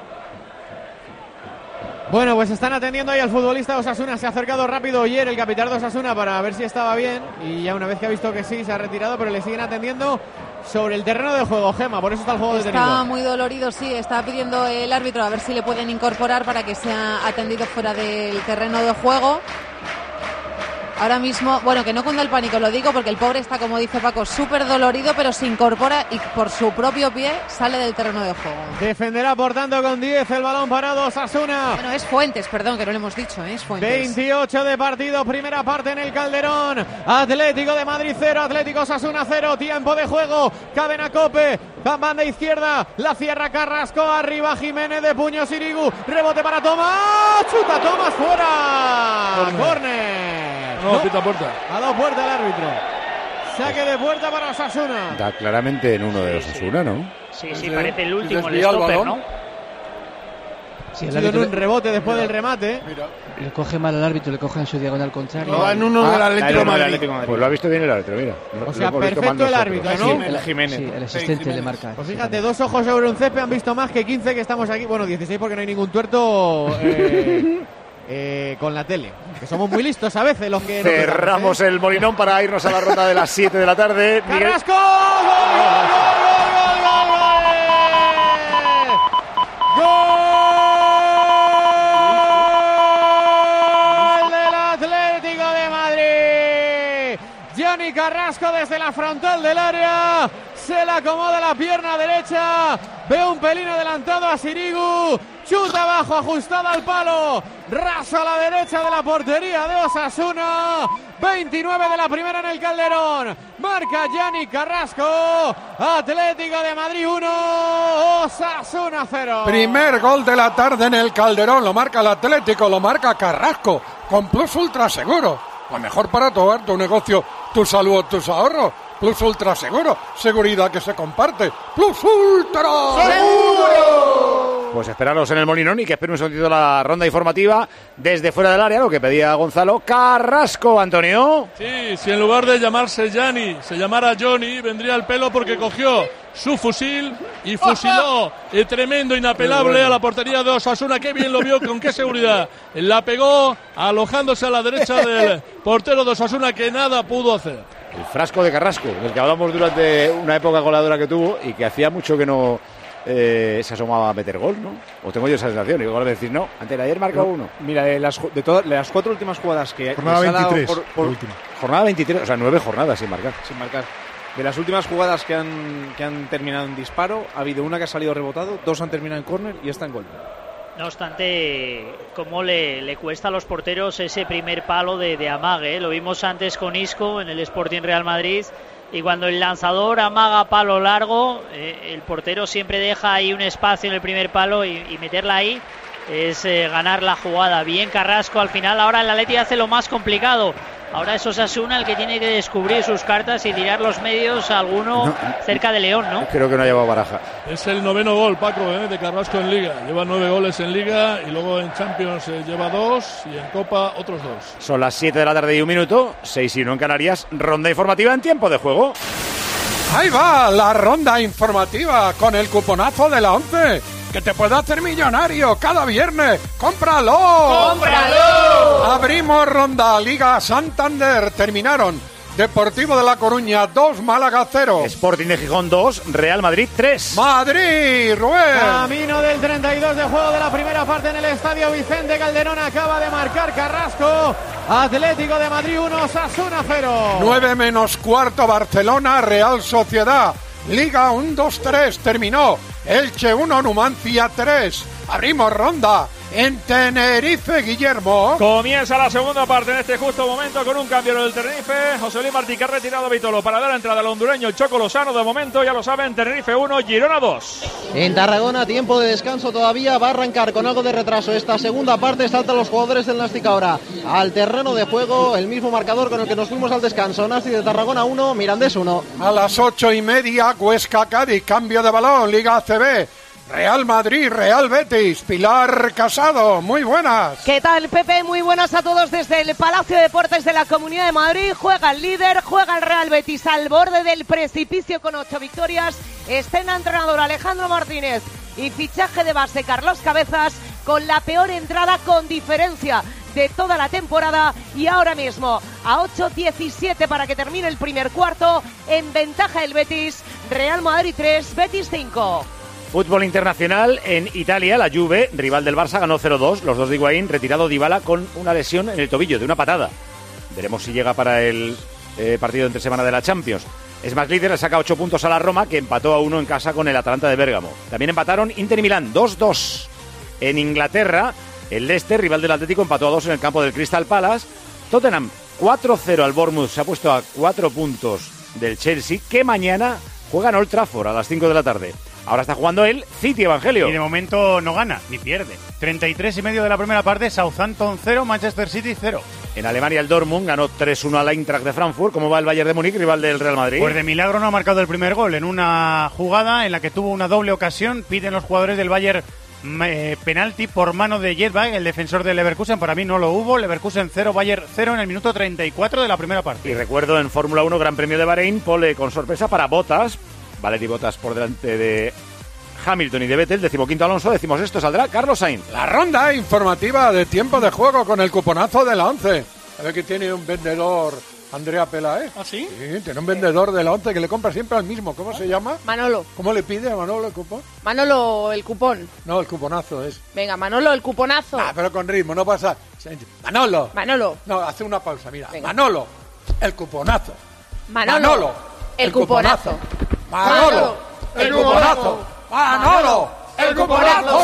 Bueno, pues están atendiendo ahí al futbolista de Osasuna. Se ha acercado rápido Oyer, el capitán de Osasuna, para ver si estaba bien. Y ya una vez que ha visto que sí, se ha retirado, pero le siguen atendiendo sobre el terreno de juego, Gema. Por eso está el juego detenido. Está muy dolorido, sí. Está pidiendo el árbitro a ver si le pueden incorporar para que sea atendido fuera del terreno de juego. Ahora mismo, bueno, que no cunda el pánico, lo digo porque el pobre está, como dice Paco, súper dolorido, pero se incorpora y por su propio pie sale del terreno de juego. Defenderá, por tanto, con 10 el balón parado Osasuna. Bueno, es Fuentes, perdón, que no lo hemos dicho, es Fuentes. 28 de partido, primera parte en el Calderón. Atlético de Madrid 0, Atlético Osasuna 0, tiempo de juego. Cadena Cope, banda izquierda, la cierra Carrasco, arriba Jiménez de puño Sirigu, rebote para Tomás, chuta Tomás fuera. Córner. No, pita puerta. Ha dado puerta el árbitro. Saque de puerta para Osasuna. Da claramente en uno de los Osasuna, ¿no? Sí, parece el último, el desvía el stopper, balón. ¿no? Sí, Ha el sido en árbitro un rebote después del remate. le coge mal al árbitro, le coge en su diagonal contrario. No, en uno del Atlético de Madrid. Pues lo ha visto bien el árbitro, mira. O sea, perfecto el árbitro, ¿no? El Jiménez. Sí, el asistente le marca. Pues fíjate, 2 ojos sobre un césped han visto más que 15 que estamos aquí. Bueno, 16 porque no hay ningún tuerto con la tele. Que somos muy listos a veces los que... Cerramos el Molinón para irnos a la ronda de las 7 de la tarde. ¡Carrasco! ¡Gol del Atlético de Madrid! Gianni Carrasco desde la frontal del área. Se le acomoda la pierna derecha. Ve un pelín adelantado a Sirigu. Chuta abajo, ajustada al palo. Raso a la derecha de la portería de Osasuna. 29 de la primera en el Calderón. Marca Gianni Carrasco. Atlético de Madrid 1, Osasuna 0. Primer gol de la tarde en el Calderón. Lo marca el Atlético, lo marca Carrasco. Con Plus Ultra Seguro. Lo mejor para tu hogar, tu negocio, tu salud, tus ahorros. Plus Ultra Seguro. Seguridad que se comparte. Plus Ultra Seguro. Pues esperaros en el Molinón y que esperen un segundito la ronda informativa desde fuera del área, lo que pedía Gonzalo. Carrasco, Antonio. Sí, si en lugar de llamarse Gianni se llamara Johnny, vendría el pelo porque cogió su fusil y fusiló el tremendo, inapelable a la portería de Osasuna. Qué bien lo vio, con qué seguridad. La pegó alojándose a la derecha del portero de Osasuna, que nada pudo hacer. El frasco de Carrasco, del que hablamos durante una época goleadora que tuvo y que hacía mucho que no se asomaba a meter gol, ¿no? O tengo yo esa sensación, y igual me decís, no, antes de ayer marcó uno. Mira, de las 4 últimas jugadas que jornada 23, última. Jornada 23, o sea, 9 jornadas sin marcar. Sin marcar. De las últimas jugadas que han terminado en disparo, ha habido una que ha salido rebotado, 2 han terminado en córner y esta en gol. No obstante, cómo le cuesta a los porteros ese primer palo de amague, ¿eh? Lo vimos antes con Isco en el Sporting Real Madrid, y cuando el lanzador amaga palo largo, el portero siempre deja ahí un espacio en el primer palo y meterla ahí es ganar la jugada. Bien Carrasco al final. Ahora el Atleti hace lo más complicado. Ahora es Osasuna el que tiene que descubrir sus cartas y tirar los medios a alguno cerca de León, ¿no? Creo que no ha llevado baraja. Es el 9º gol, Paco, de Carrasco en Liga. Lleva 9 goles en Liga y luego en Champions lleva 2 y en Copa otros 2. Son las 7 de la tarde y 1 minuto, 6:01 en Canarias. Ronda informativa en tiempo de juego. Ahí va la ronda informativa con el cuponazo de la 11, que te puede hacer millonario cada viernes. ¡Cómpralo! ¡Cómpralo! Abrimos ronda. Liga Santander. Terminaron Deportivo de La Coruña 2, Málaga 0. Sporting de Gijón 2, Real Madrid 3. Madrid, Rubén. Camino del 32 de juego de la primera parte en el Estadio Vicente Calderón. Acaba de marcar Carrasco. Atlético de Madrid 1, Osasuna 0. 9 menos cuarto, Barcelona, Real Sociedad. Liga 1-2-3, terminó. Elche 1, Numancia 3. Abrimos ronda en Tenerife, Guillermo. Comienza la segunda parte en este justo momento con un cambio del Tenerife. José Luis Martí, que ha retirado a Vitolo para dar entrada al hondureño el Choco Lozano. De momento, ya lo saben, Tenerife 1, Girona 2. En Tarragona, tiempo de descanso todavía. Va a arrancar con algo de retraso esta segunda parte. Saltan los jugadores del Nastic ahora al terreno de juego. El mismo marcador con el que nos fuimos al descanso. Nastic de Tarragona 1, Mirandés 1. A las 8:30, Huesca Cádiz. Cambio de balón, Liga ACB. Real Madrid, Real Betis. Pilar Casado, muy buenas. ¿Qué tal, Pepe? Muy buenas a todos desde el Palacio de Deportes de la Comunidad de Madrid. Juega el líder, juega el Real Betis al borde del precipicio con 8 victorias. Estrena entrenador Alejandro Martínez y fichaje de base Carlos Cabezas, con la peor entrada con diferencia de toda la temporada, y ahora mismo a 8:17 para que termine el primer cuarto, en ventaja el Betis. Real Madrid 3, Betis 5. Fútbol internacional en Italia, la Juve, rival del Barça, ganó 0-2. Los dos de Higuaín, retirado Dybala con una lesión en el tobillo, de una patada. Veremos si llega para el partido entre semana de la Champions. Es más líder, le saca 8 puntos a la Roma, que empató a 1 en casa con el Atalanta de Bérgamo. También empataron Inter y Milán, 2-2. En Inglaterra, el Leicester, rival del Atlético, empató a 2 en el campo del Crystal Palace. Tottenham, 4-0 al Bournemouth, se ha puesto a 4 puntos del Chelsea, que mañana juega en Old Trafford a las 5 de la tarde. Ahora está jugando el City, Evangelio. Y de momento no gana, ni pierde. 33,5 de la primera parte, Southampton 0, Manchester City 0. En Alemania el Dortmund ganó 3-1 al Eintracht de Frankfurt. ¿Cómo va el Bayern de Múnich, rival del Real Madrid? Pues de milagro no ha marcado el primer gol. En una jugada en la que tuvo una doble ocasión, piden los jugadores del Bayern penalti por mano de Jedbach, el defensor del Leverkusen. Para mí no lo hubo. Leverkusen 0, Bayern 0 en el minuto 34 de la primera parte. Y recuerdo en Fórmula 1, Gran Premio de Bahrein, pole con sorpresa para Bottas. Valtteri Bottas por delante de Hamilton y de Vettel, 15º Alonso, 16º saldrá Carlos Sainz. La ronda informativa de tiempo de juego con el cuponazo de la 11. A ver que tiene un vendedor, Andrea Pelae. ¿Ah, sí? Sí, tiene un vendedor de la 11 que le compra siempre al mismo. ¿Cómo se llama? Manolo. ¿Cómo le pide a Manolo el cupón? Manolo, el cupón. No, el cuponazo es. Venga, Manolo, el cuponazo. Ah, pero con ritmo, no pasa. Manolo. Manolo. No, hace una pausa, mira. Venga. Manolo, el cuponazo. Manolo, el cuponazo. Manolo, el cuponazo. Manolo, el cuponazo.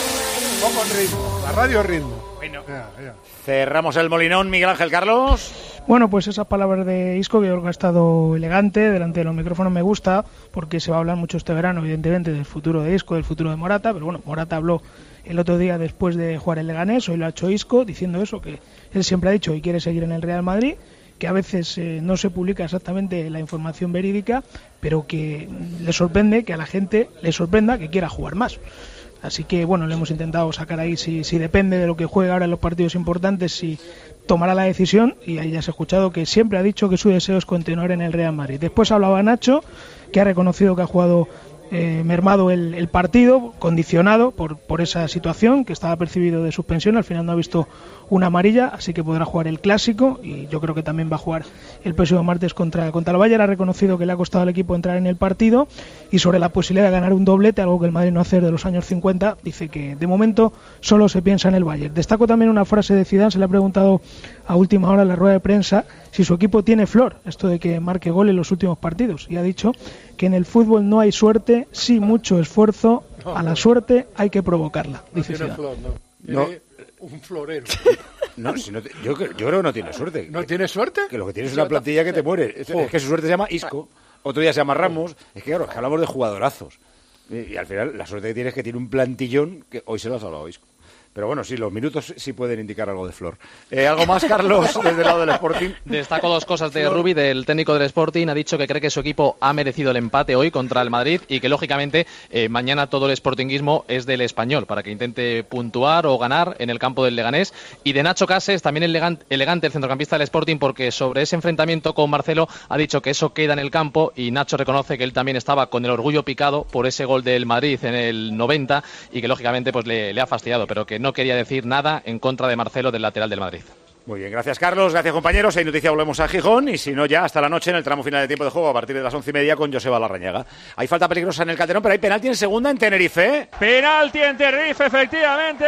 Un poco en ritmo. La radio es ritmo. Bueno. Cerramos el Molinón, Miguel Ángel Carlos. Bueno, pues esas palabras de Isco, que yo creo que ha estado elegante delante de los micrófonos, me gusta, porque se va a hablar mucho este verano, evidentemente, del futuro de Isco, del futuro de Morata, pero bueno, Morata habló el otro día después de jugar el Leganés, hoy lo ha hecho Isco, diciendo eso, que él siempre ha dicho y quiere seguir en el Real Madrid, que a veces no se publica exactamente la información verídica, pero que le sorprende, que a la gente le sorprenda que quiera jugar más. Así que, bueno, le hemos intentado sacar ahí, si depende de lo que juegue ahora en los partidos importantes, si tomará la decisión, y ahí ya se ha escuchado que siempre ha dicho que su deseo es continuar en el Real Madrid. Después hablaba Nacho, que ha reconocido que ha jugado mermado el partido, condicionado por esa situación, que estaba percibido de suspensión, al final no ha visto una amarilla, así que podrá jugar el Clásico, y yo creo que también va a jugar el próximo martes contra el Bayern. Ha reconocido que le ha costado al equipo entrar en el partido, y sobre la posibilidad de ganar un doblete, algo que el Madrid no hace desde los años 50, dice que de momento solo se piensa en el Bayern. Destaco también una frase de Zidane, se le ha preguntado a última hora en la rueda de prensa si su equipo tiene flor, esto de que marque gol en los últimos partidos, y ha dicho que en el fútbol no hay suerte, sí mucho esfuerzo, a la suerte hay que provocarla, dice Zidane. No. Un florero. No, si no yo creo que no tiene suerte. ¿No tiene suerte? Que lo que tiene es una plantilla que te muere. Es que su suerte se llama Isco, otro día se llama Ramos. Es que claro, hablamos de jugadorazos. Y al final la suerte que tiene es que tiene un plantillón que hoy se lo ha salvado Isco. Pero bueno, sí, los minutos sí pueden indicar algo de flor. ¿Algo más, Carlos, desde el lado del Sporting? Destaco dos cosas de Rubi, del técnico del Sporting. Ha dicho que cree que su equipo ha merecido el empate hoy contra el Madrid y que, lógicamente, mañana todo el sportinguismo es del Español, para que intente puntuar o ganar en el campo del Leganés. Y de Nacho Cases, también elegante el centrocampista del Sporting, porque sobre ese enfrentamiento con Marcelo ha dicho que eso queda en el campo, y Nacho reconoce que él también estaba con el orgullo picado por ese gol del Madrid en el 90 y que, lógicamente, pues le ha fastidiado, pero que no quería decir nada en contra de Marcelo, del lateral del Madrid. Muy bien, gracias Carlos, gracias compañeros. Hay noticia, volvemos a Gijón, y si no ya hasta la noche en el tramo final de tiempo de juego a partir de las 11:30 con Joseba Larrañaga. Hay falta peligrosa en el Calderón, pero hay penalti en segunda en Tenerife. Penalti en Tenerife, efectivamente.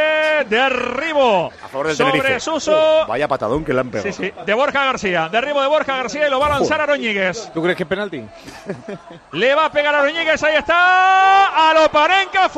Derribo a favor del sobre Tenerife. Suso. Vaya patadón que le han pegado. Sí, de Borja García. Derribo de Borja García y lo va a lanzar Aroñiguez. ¿Tú crees que es penalti? Le va a pegar a Aroñiguez, ahí está. A Loparenca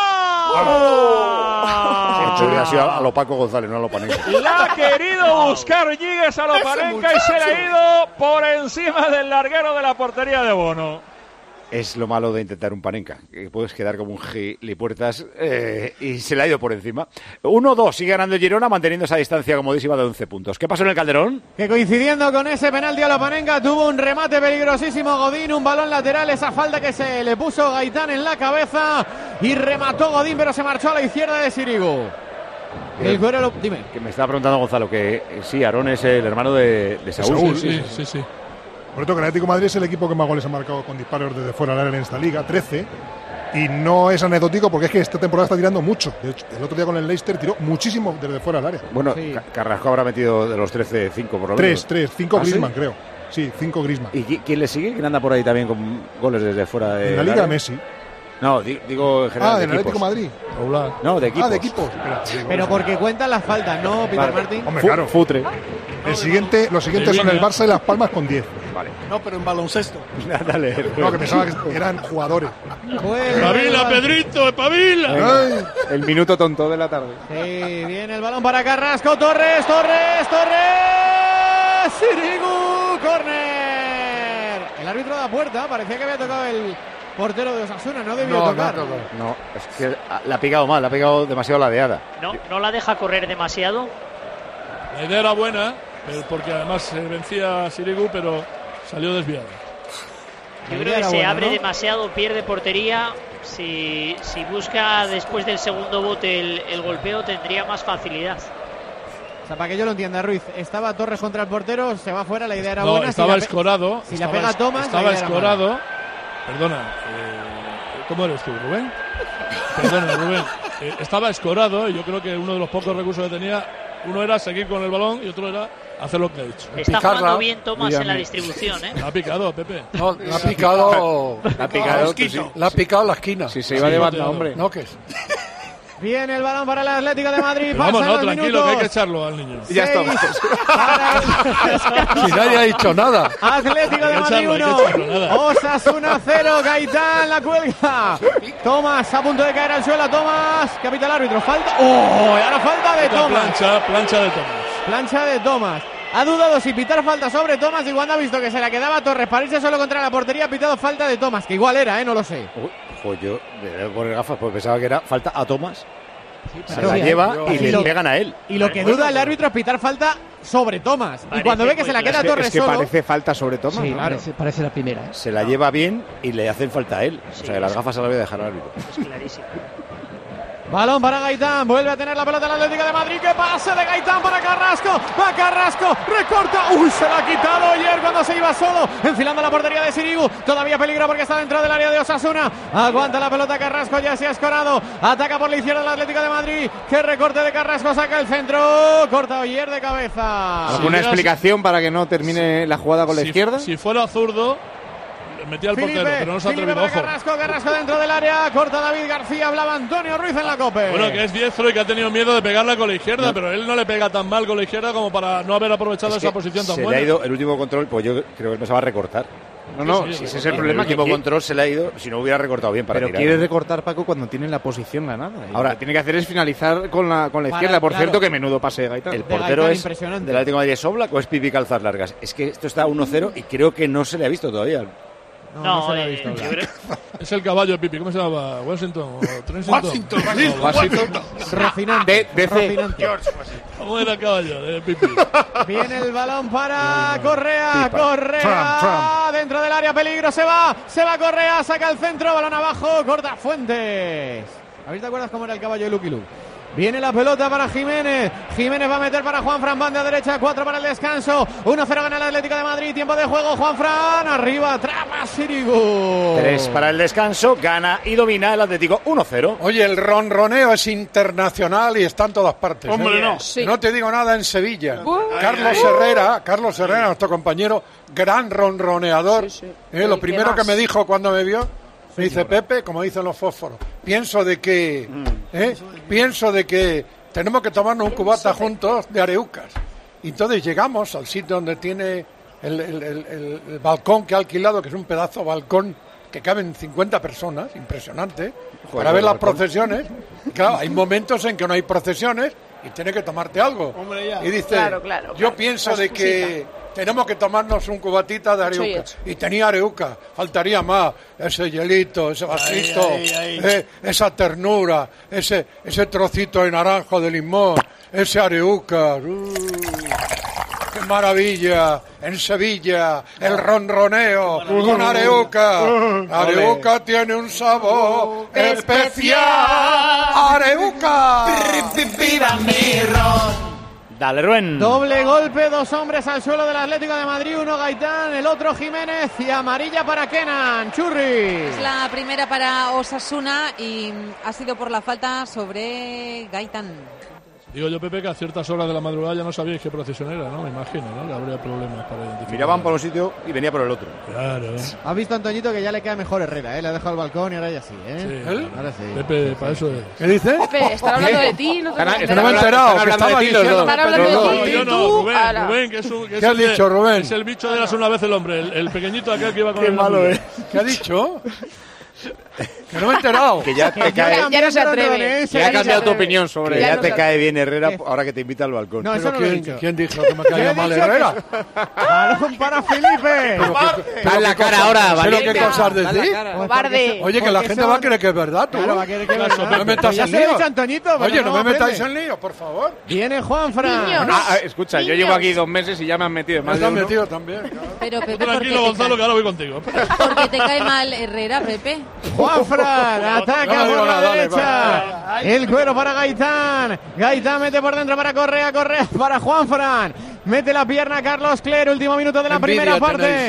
fuera. Ha sido a lo Paco González, no a lo Panenka. La ha querido buscar Ñíguez a Loparenca y se le ha ido por encima del larguero de la portería de Bono. Es lo malo de intentar un Panenka, que puedes quedar como un gilipuertas y se le ha ido por encima. 1-2, sigue ganando el Girona, manteniendo esa distancia comodísima de 11 puntos. ¿Qué pasó en el Calderón? Que coincidiendo con ese penalti a Loparenca tuvo un remate peligrosísimo Godín, un balón lateral, esa falta que se le puso Gaitán en la cabeza y remató Godín, pero se marchó a la izquierda de Sirigu. El cuero dime. Que me estaba preguntando Gonzalo que sí, Aarón es el hermano de Saúl. Sí. Por cierto, que el Atlético de Madrid es el equipo que más goles ha marcado con disparos desde fuera del área en esta liga, 13. Y no es anecdótico porque es que esta temporada está tirando mucho. De hecho, el otro día con el Leicester tiró muchísimo desde fuera del área. Bueno, sí. Carrasco habrá metido de los 13, 5 por lo menos. 5 Griezmann, ¿sí? creo. Sí, 5 Griezmann. ¿Y quién le sigue? ¿Quién anda por ahí también con goles desde fuera de la liga? área? Messi. No, digo en general. ¿del Atlético de Madrid? No, de equipos. De equipos. Pero porque cuentan las faltas, ¿no, Peter Martín? Hombre, claro. Futre. Los siguientes son el Barça y Las Palmas con 10. Vale. No, pero en baloncesto. Dale. No, que pensaba que eran jugadores. ¡Espabila, Pedrito! ¡Espabila! El minuto tonto de la tarde. Sí, viene el balón para Carrasco. Torres. Sirigu, córner. El árbitro da puerta. Parecía que había tocado el portero de Osasuna. No debió tocar. No, es que la ha pegado mal. La ha pegado demasiado ladeada. No la deja correr demasiado. La idea era buena, porque además se vencía a Sirigu, pero salió desviado. Yo creo que se abre demasiado, pierde portería. Si busca después del segundo bote el golpeo, tendría más facilidad. O sea, para que yo lo entienda, Ruiz, estaba Torres contra el portero, se va fuera, la idea era no, buena. Estaba escorado. Si la pega Tomás, estaba escorado. Perdona, ¿cómo eres tú, Rubén? Perdona, Rubén. Estaba escorado y yo creo que uno de los pocos recursos que tenía, uno era seguir con el balón y otro era hacer lo que ha hecho. Está jugando bien Tomás en la distribución, ¿eh? La ha picado, Pepe. No, la ha picado. La ha picado, la ha picado la esquina. Si se iba de banda, hombre. No, que es. Viene el balón para el Atlético de Madrid. Vamos, pasan no, los tranquilo, minutos. que hay que echarlo al niño. Ya estamos. Si nadie ha dicho nada. Atlético de Madrid 1, Osasuna 0, Gaitán la cuelga. Tomás a punto de caer al suelo, Tomás, capita el árbitro, falta. ¡Oh! Ahora falta de Tomás. Plancha de Tomás. Plancha de Tomás. Ha dudado si pitar falta sobre Tomás y cuando ha visto que se la quedaba Torres para irse solo contra la portería, ha pitado falta de Tomás, que igual era, no lo sé. Pues yo me debo poner gafas, pues pensaba que era falta a Tomás. Se claro, la lleva y le lo- pegan a él. Y lo que duda el árbitro es pitar falta sobre Tomás. Y cuando ve que se la queda Torres Es que solo. parece falta sobre Tomás. Sí, ¿no? claro. parece la primera. ¿eh? Se la lleva bien y le hacen falta a él. O sea, que las gafas se las voy a dejar al árbitro. Es clarísimo. Balón para Gaitán, vuelve a tener la pelota el Atlético de Madrid, que pase de Gaitán para Carrasco, va Carrasco, recorta, se la ha quitado ayer cuando se iba solo, enfilando la portería de Sirigu, todavía peligro porque está dentro del área de Osasuna, aguanta la pelota Carrasco, ya se ha escorado, ataca por la izquierda el Atlético de Madrid, que recorte de Carrasco, saca el centro, corta Oyer de cabeza. ¿Alguna explicación para que no termine la jugada con la izquierda? Si fuera zurdo, metía al portero, pero no se ha atrevido. para Ojo. Carrasco dentro del área, corta David García, hablaba Antonio Ruiz en la COPE. Bueno, que es diestro y que ha tenido miedo de pegarla con la izquierda, pero él no le pega tan mal con la izquierda como para no haber aprovechado esa posición tan se buena. le ha ido el último control, pues yo creo que no se va a recortar. No, si ese es el problema. El último control se le ha ido, si no hubiera recortado bien para Pero tirar. quiere recortar Paco cuando tiene la posición ganada. Y Ahora, lo que tiene que hacer es finalizar con la izquierda. Por claro. cierto, que menudo pase de Gaitán. ¿El portero es impresionante. del Atlético de Madrid es Oblak o es Pipi Calzas Largas? Es que esto está 1-0 y creo que no se le ha visto todavía. No se la ha visto. yo creo- Es el caballo de Pipi, ¿cómo se llama? Washington o Trensington. Rocinante. DC. ¿Cómo era el caballo de Pipi? Viene el balón para Correa, Correa dentro del área, peligro, se va Correa, saca el centro, balón abajo, corta Fuentes. A ver si te acuerdas cómo era el caballo de Lucky Luke. Viene la pelota para Jiménez. Jiménez va a meter para Juanfran, banda derecha, 4 para el descanso. 1-0 gana el Atlético de Madrid. Tiempo de juego, Juanfran. Arriba, trapa Sirigu. 3 para el descanso, gana y domina el Atlético 1-0. Oye, el ronroneo es internacional y está en todas partes. Hombre, no. Sí. No te digo nada en Sevilla. Carlos Herrera, nuestro compañero, gran ronroneador. Lo primero que me dijo cuando me vio, me dice, Pepe, como dicen los fósforos, pienso de que tenemos que tomarnos un cubata juntos de areucas. Y entonces llegamos al sitio donde tiene el balcón que ha alquilado, que es un pedazo de balcón que caben 50 personas, impresionante, para ver las procesiones. Y claro, hay momentos en que no hay procesiones y tienes que tomarte algo. Y dice, Claro, yo pienso de que tenemos que tomarnos un cubatita de areuca. Hecho. Y tenía areuca, faltaría más, ese hielito, ese vasito, esa ternura, ese trocito de naranjo de limón, ese areuca. ¡Qué maravilla! En Sevilla, el ronroneo con areuca. Areuca tiene un sabor especial. ¡Areuca! Dale, Rubén. Doble golpe, 2 hombres al suelo del Atlético de Madrid, uno Gaitán, el otro Jiménez y amarilla para Kenan. Churri. Es la primera para Osasuna y ha sido por la falta sobre Gaitán. Digo yo, Pepe, que a ciertas horas de la madrugada ya no sabíais qué procesión era, ¿no? Me imagino, ¿no? Que habría problemas para identificar. Miraban por un sitio y venía por el otro. Claro. Ha visto Antoñito que ya le queda mejor Herrera, Le ha dejado el balcón y ahora ya sí, Sí. Ahora sí. Pepe, para eso es. ¿Qué dice? Pepe, están hablando de ti, no te No me he enterado, que estaba diciendo. Están hablando de ti. Yo y no, tú, Rubén, ala. Rubén, que es un... Que es ¿Qué has el de- dicho, Rubén? Es el bicho de las una vez el hombre, el pequeñito aquel que iba con Qué el malo amigo. es. ¿Qué ha dicho? Que no me he enterado. Que ya te cae, Ya no se atreve. Ya ha cambiado tu opinión sobre que ya no te se- cae bien Herrera ahora que te invita al balcón. No, eso Pero no lo he ¿quién, dicho. ¿quién dijo que me caía mal Herrera? Balón para Felipe. Da la cara ahora, ¿Sé lo valiente. que cosas decir? Cobarde. Oye, que la gente va a creer que es verdad, tú. Claro, va a querer que Caso, venga. No me metas Ya en se lo he lío. dicho a Antoñito, pero Oye, no me metáis aprende. en lío, por favor. Viene Juanfran. Niños. Escucha, yo Niños. llevo aquí 2 meses y ya me han metido Me más de has uno. metido también. claro. Pero Tú Pepe, ¿por qué tranquilo, te Gonzalo, que ahora voy contigo. porque te cae mal Herrera, Pepe? Juanfran ataca No digo por la nada, dale, derecha. El cuero para Gaitán. Gaitán mete por dentro para Correa. Correa para Juanfran. Mete la pierna Carlos Cler. Último minuto de la Envidia primera parte. tenéis.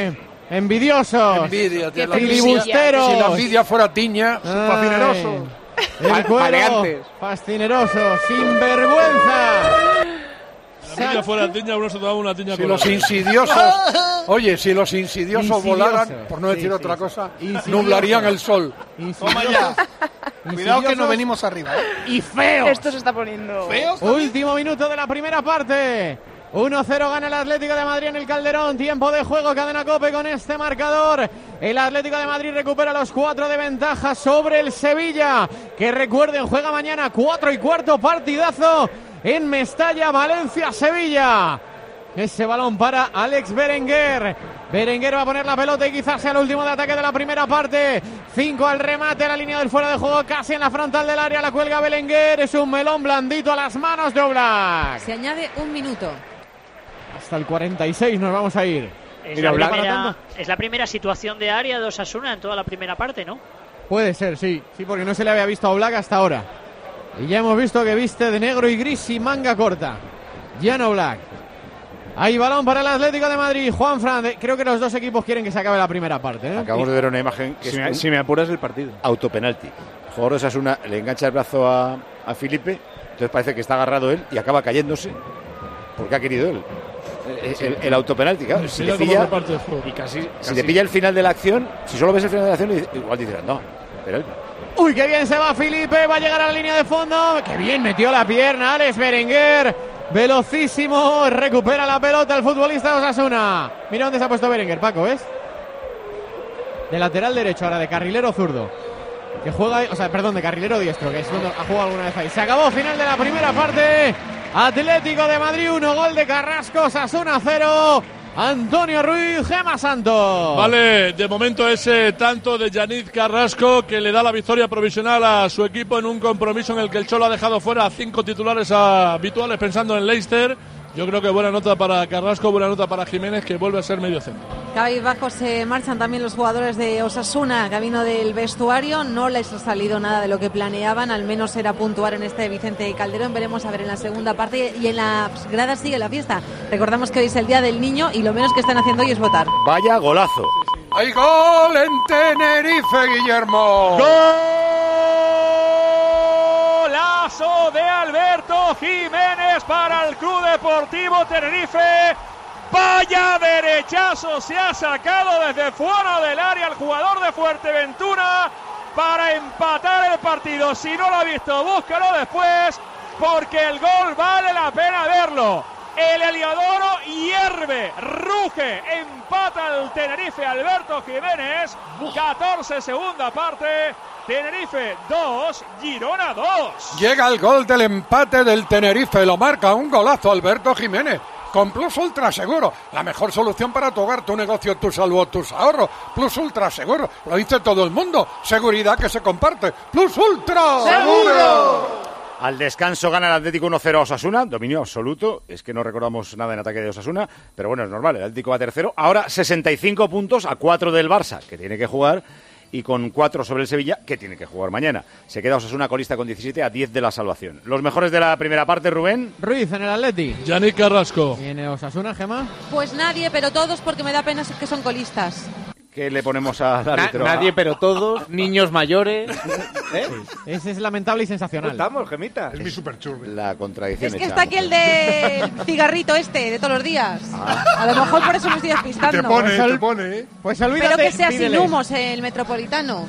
envidiosos, Envidia, tío, la filibusteros. Si la envidia fuera tiña, fascineroso. El cuero, fascineroso, sinvergüenza. Si ella fuera tiña, uno se tomaba una tiña Si con los la- insidiosos, oye, si los insidiosos volaran, por no decir otra cosa, nublarían el sol. Toma ya. Cuidado que nos venimos arriba. Y feos. Esto se está poniendo. Último minuto de la primera parte. 1-0 gana el Atlético de Madrid en el Calderón. Tiempo de juego, Cadena COPE con este marcador. El Atlético de Madrid recupera los 4 de ventaja sobre el Sevilla. Que recuerden, juega mañana 4:15, partidazo en Mestalla, Valencia-Sevilla. Ese balón para Alex Berenguer. Berenguer va a poner la pelota y quizás sea el último de ataque de la primera parte. 5 al remate, la línea del fuera de juego, casi en la frontal del área. La cuelga Berenguer. Es un melón blandito a las manos de Oblak. Se añade un minuto. Hasta el 46 nos vamos a ir. Es la primera situación de área de Osasuna en toda la primera parte, ¿no? Puede ser, sí. Sí, porque no se le había visto a Oblak hasta ahora. Y ya hemos visto que viste de negro y gris y manga corta. Jan Oblak. Hay balón para el Atlético de Madrid. Juanfran, creo que los dos equipos quieren que se acabe la primera parte, ¿eh? Acabamos de ver una imagen que Si me apuras el partido. Autopenalti. El jugador de Osasuna le engancha el brazo a Felipe, entonces parece que está agarrado él y acaba cayéndose porque ha querido él. El autopenalti, claro. Si le pilla, si le pilla el final de la acción, si solo ves el final de la acción, igual dices, no, penalti. Uy, qué bien se va Felipe, va a llegar a la línea de fondo. Qué bien metió la pierna Alex Berenguer. Velocísimo, recupera la pelota el futbolista de Osasuna. Mira dónde se ha puesto Berenguer, Paco, ¿ves? De lateral derecho, ahora de carrilero zurdo. Que juega, de carrilero diestro, que es donde ha jugado alguna vez ahí. Se acabó, final de la primera parte. Atlético de Madrid 1, gol de Carrasco, Osasuna 0. Antonio Ruiz, Gema Santos. Vale, de momento ese tanto de Yannick Carrasco que le da la victoria provisional a su equipo en un compromiso en el que el Cholo ha dejado fuera a 5 titulares habituales pensando en Leicester. Yo creo que buena nota para Carrasco, buena nota para Jiménez, que vuelve a ser medio centro. Cabizbajos se marchan también los jugadores de Osasuna, camino del vestuario. No les ha salido nada de lo que planeaban, al menos era puntuar en este Vicente Calderón. Veremos a ver en la segunda parte, y en las gradas sigue la fiesta. Recordamos que hoy es el Día del Niño y lo menos que están haciendo hoy es votar. Vaya golazo. ¡Hay gol en Tenerife, Guillermo! Golazo de Alberto Jiménez para el Club Deportivo Tenerife. Vaya derechazo se ha sacado desde fuera del área el jugador de Fuerteventura para empatar el partido. Si no lo ha visto, búscalo después, porque el gol vale la pena verlo. El Heliodoro hierve, ruge, empata el Tenerife Alberto Jiménez. 14 segunda parte. Tenerife 2, Girona 2. Llega el gol del empate del Tenerife, lo marca un golazo Alberto Jiménez. Con Plus Ultra Seguro, la mejor solución para tu hogar, tu negocio, tu salud, tus ahorros. Plus Ultra Seguro, lo dice todo el mundo. Seguridad que se comparte. Plus Ultra ¡Seguro! Al descanso gana el Atlético 1-0 a Osasuna, dominio absoluto. Es que no recordamos nada en ataque de Osasuna, pero bueno, es normal, el Atlético va tercero. Ahora 65 puntos a 4 del Barça, que tiene que jugar, y con 4 sobre el Sevilla, que tiene que jugar mañana. Se queda Osasuna colista con 17 a 10 de la salvación. Los mejores de la primera parte, Rubén. Ruiz en el Atleti. Yannick Carrasco. ¿Y en el Osasuna, Gema? Pues nadie, pero todos, porque me da pena que son colistas. ¿Qué le ponemos al árbitro? Nadie, pero todos, niños mayores. ¿Eh? Ese es lamentable y sensacional. Estamos, Gemita. Es mi super churri. La contradicción. Es que está aquí el del cigarrito este, de todos los días. A lo mejor por eso me estoy despistando. Te pone, ¿eh? Pues olvídate. Pero que sea sin pídeles. humos el Metropolitano.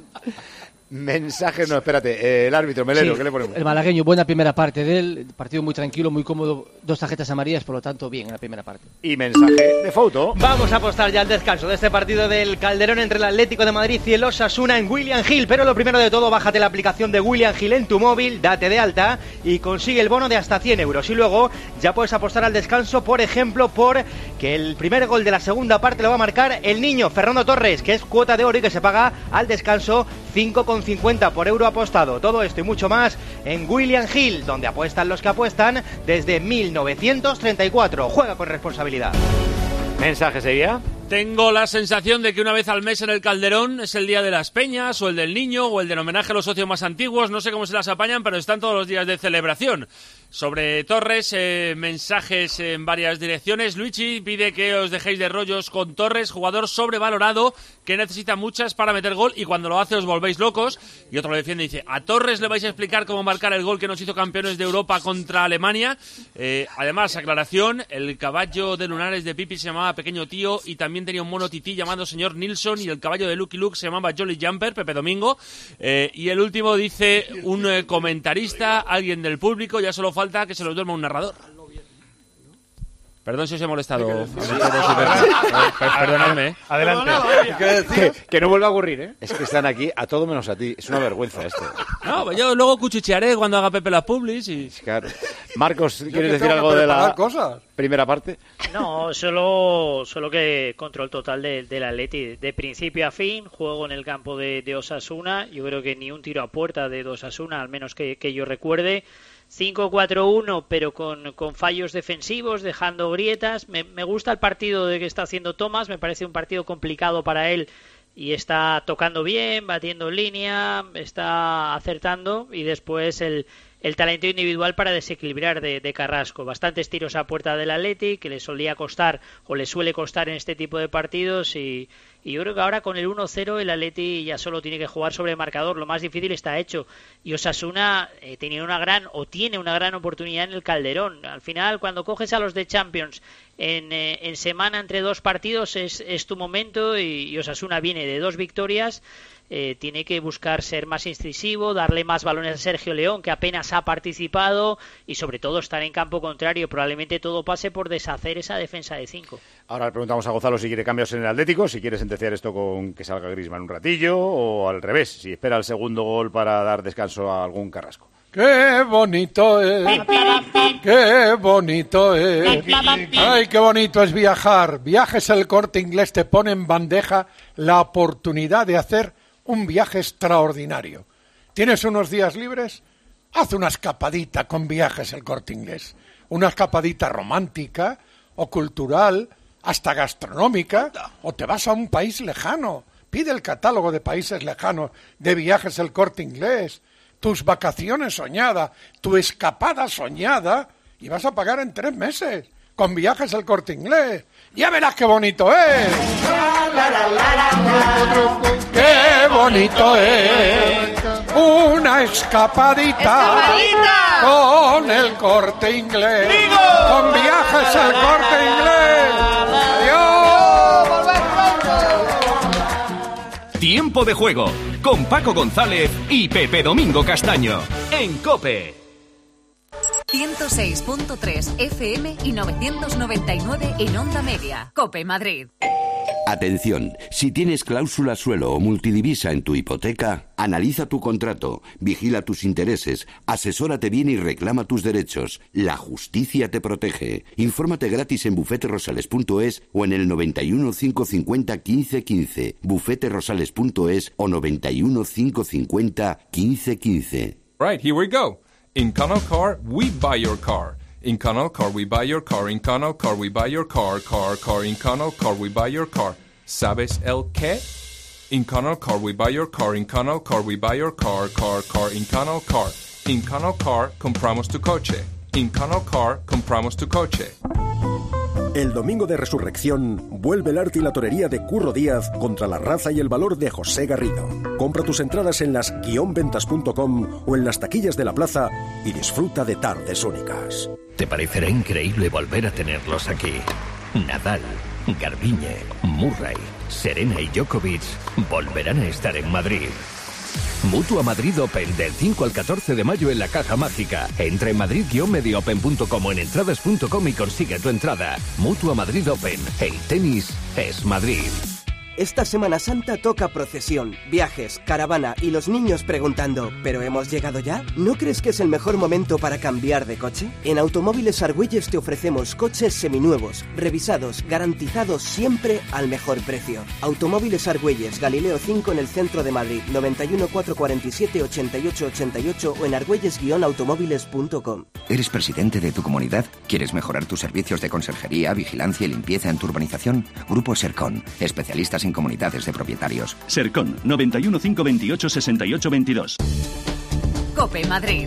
Mensaje, no, espérate, el árbitro, Melero, Sí, ¿qué le ponemos? el malagueño, buena primera parte de él, partido muy tranquilo, muy cómodo, 2 tarjetas amarillas, por lo tanto, bien en la primera parte. Y mensaje de foto. Vamos a apostar ya al descanso de este partido del Calderón entre el Atlético de Madrid y el Osasuna en William Hill, pero lo primero de todo, bájate la aplicación de William Hill en tu móvil, date de alta y consigue el bono de hasta 100 euros. Y luego ya puedes apostar al descanso, por ejemplo, por que el primer gol de la segunda parte lo va a marcar el niño Fernando Torres, que es cuota de oro y que se paga al descanso 5,50 por euro apostado. Todo esto y mucho más en William Hill, donde apuestan los que apuestan desde 1934. Juega con responsabilidad. Mensaje sería. Tengo la sensación de que una vez al mes en el Calderón es el día de las peñas, o el del niño, o el del homenaje a los socios más antiguos. No sé cómo se las apañan, pero están todos los días de celebración. Sobre Torres, mensajes en varias direcciones. Luigi pide que os dejéis de rollos con Torres, jugador sobrevalorado que necesita muchas para meter gol y cuando lo hace os volvéis locos. Y otro lo defiende y dice, ¿a Torres le vais a explicar cómo marcar el gol que nos hizo campeones de Europa contra Alemania? Además, aclaración, el caballo de Lunares de Pipi se llamaba Pequeño Tío y también tenía un mono tití llamado Señor Nilsson y el caballo de Lucky Luke se llamaba Jolly Jumper, Pepe Domingo. Y el último dice un comentarista, alguien del público, ya solo falta que se los duerma un narrador. Perdón si os he molestado. Perdonadme. Adelante. Que no vuelva a ocurrir, ¿eh? Es que están aquí a todo menos a ti. Es una vergüenza esto. No, pues yo luego cuchichearé cuando haga Pepe las publis y... Claro. Marcos, ¿quieres decir algo de la primera parte? No, solo que control total del Atleti. De principio a fin, juego en el campo de Osasuna. Yo creo que ni un tiro a puerta de Osasuna, al menos que yo recuerde. 5-4-1, pero con fallos defensivos, dejando grietas. Me gusta el partido de que está haciendo Tomás, me parece un partido complicado para él y está tocando bien, batiendo en línea, está acertando y después el talento individual para desequilibrar de Carrasco. Bastantes tiros a puerta del Atleti que le solía costar o le suele costar en este tipo de partidos y yo creo que ahora con el 1-0 el Atleti ya solo tiene que jugar sobre marcador. Lo más difícil está hecho y Osasuna tiene una gran oportunidad en el Calderón. Al final, cuando coges a los de Champions en semana entre dos partidos es tu momento y Osasuna viene de 2 victorias. Tiene que buscar ser más incisivo, darle más balones a Sergio León, que apenas ha participado, y sobre todo estar en campo contrario. Probablemente todo pase por deshacer esa defensa de 5. Ahora le preguntamos a Gonzalo si quiere cambios en el Atlético, si quiere sentenciar esto con que salga Griezmann un ratillo, o al revés, si espera el segundo gol para dar descanso a algún Carrasco. ¡Qué bonito es! ¡Qué bonito es! ¡Ay, qué bonito es viajar! Viajes El Corte Inglés te pone en bandeja la oportunidad de hacer un viaje extraordinario. ¿Tienes unos días libres? Haz una escapadita con Viajes El Corte Inglés. Una escapadita romántica o cultural, hasta gastronómica, o te vas a un país lejano. Pide el catálogo de países lejanos de Viajes El Corte Inglés. Tus vacaciones soñadas, tu escapada soñada, y vas a pagar en 3 meses con Viajes El Corte Inglés. Ya verás qué bonito es. ¡Qué bonito es! Una escapadita con El Corte Inglés. Con Viajes El Corte Inglés. ¡Adiós! Tiempo de juego con Paco González y Pepe Domingo Castaño en COPE. 106.3 FM y 999 en Onda Media. COPE Madrid. Atención, si tienes cláusula suelo o multidivisa en tu hipoteca, analiza tu contrato, vigila tus intereses, asesórate bien y reclama tus derechos. La justicia te protege. Infórmate gratis en bufeterosales.es o en el 91 550 1515, bufeterosales.es o 91 550 1515. Right, here we go. In Canal Car, we buy your car. In Canal Car, we buy your car. In Canal Car, we buy your car. Car. In Canal Car, we buy your car. ¿Sabes el qué? In Canal Car, we buy your car. In Canal Car, we buy your car. Car. In Canal Car. In Canal Car, compramos tu coche. In Canal Car, compramos tu coche. El domingo de Resurrección vuelve el arte y la torería de Curro Díaz contra la raza y el valor de José Garrido. Compra tus entradas en las-ventas.com o en las taquillas de la plaza y disfruta de tardes únicas. Te parecerá increíble volver a tenerlos aquí. Nadal, Garbiñe, Murray, Serena y Djokovic volverán a estar en Madrid. Mutua Madrid Open del 5 al 14 de mayo en la Caja Mágica. Entra en madrid-mediopen.com o en entradas.com y consigue tu entrada. Mutua Madrid Open. El tenis es Madrid. Esta Semana Santa toca procesión, viajes, caravana y los niños preguntando ¿pero hemos llegado ya? ¿No crees que es el mejor momento para cambiar de coche? En Automóviles Argüelles te ofrecemos coches seminuevos, revisados, garantizados siempre al mejor precio. Automóviles Argüelles, Galileo 5 en el centro de Madrid, 91 447 88 88 o en argüelles-automóviles.com. ¿Eres presidente de tu comunidad? ¿Quieres mejorar tus servicios de conserjería, vigilancia y limpieza en tu urbanización? Grupo Sercon, especialistas en comunidades de propietarios. Sercon, 91 528 68 22. COPE Madrid.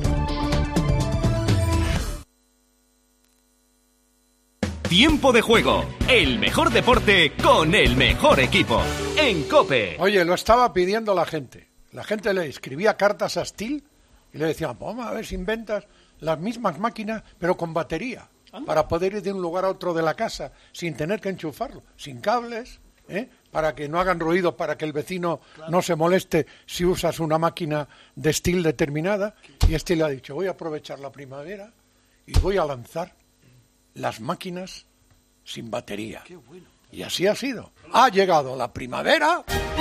Tiempo de juego, el mejor deporte con el mejor equipo. En COPE. Oye, lo estaba pidiendo la gente. La gente le escribía cartas a Steel y le decían, vamos a ver si inventas las mismas máquinas, pero con batería, para poder ir de un lugar a otro de la casa sin tener que enchufarlo, sin cables, para que no hagan ruido, para que el vecino no se moleste si usas una máquina de Steel determinada. Y Steel ha dicho, voy a aprovechar la primavera y voy a lanzar las máquinas sin batería. Qué bueno. Y así ha sido. Ha llegado la primavera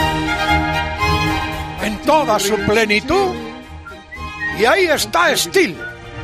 en toda su plenitud y ahí está Steel,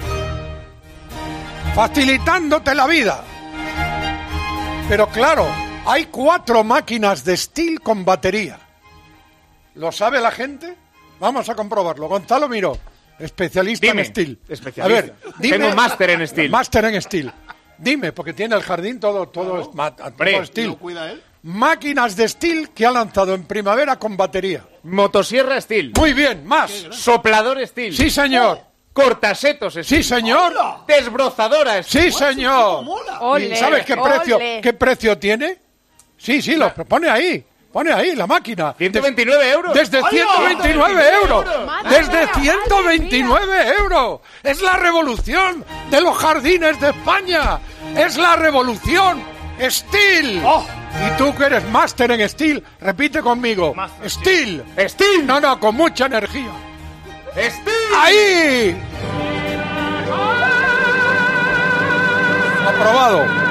facilitándote la vida. Pero claro, hay 4 máquinas de Steel con batería. ¿Lo sabe la gente? Vamos a comprobarlo. Gonzalo Miró, especialista en Steel. Especialista. A ver, dime. Tengo máster en Steel. Máster en Steel. Dime, porque tiene el jardín todo Steel. ¿Lo cuida él? Máquinas de Steel que ha lanzado en primavera con batería. Motosierra Steel. Muy bien, más. Soplador Steel. Sí, señor. Cortasetos Steel. Sí, señor. Desbrozadora Steel. Sí, señor. ¿Y sabes qué precio tiene? Sí, lo pone ahí. Pone ahí la máquina. 129 euros. Desde 129 euros. Desde 129 euros. Es la revolución de los jardines de España. Es la revolución. Steel. Y tú que eres máster en Steel, repite conmigo. Steel. Steel. No, con mucha energía. Steel. Ahí. Aprobado.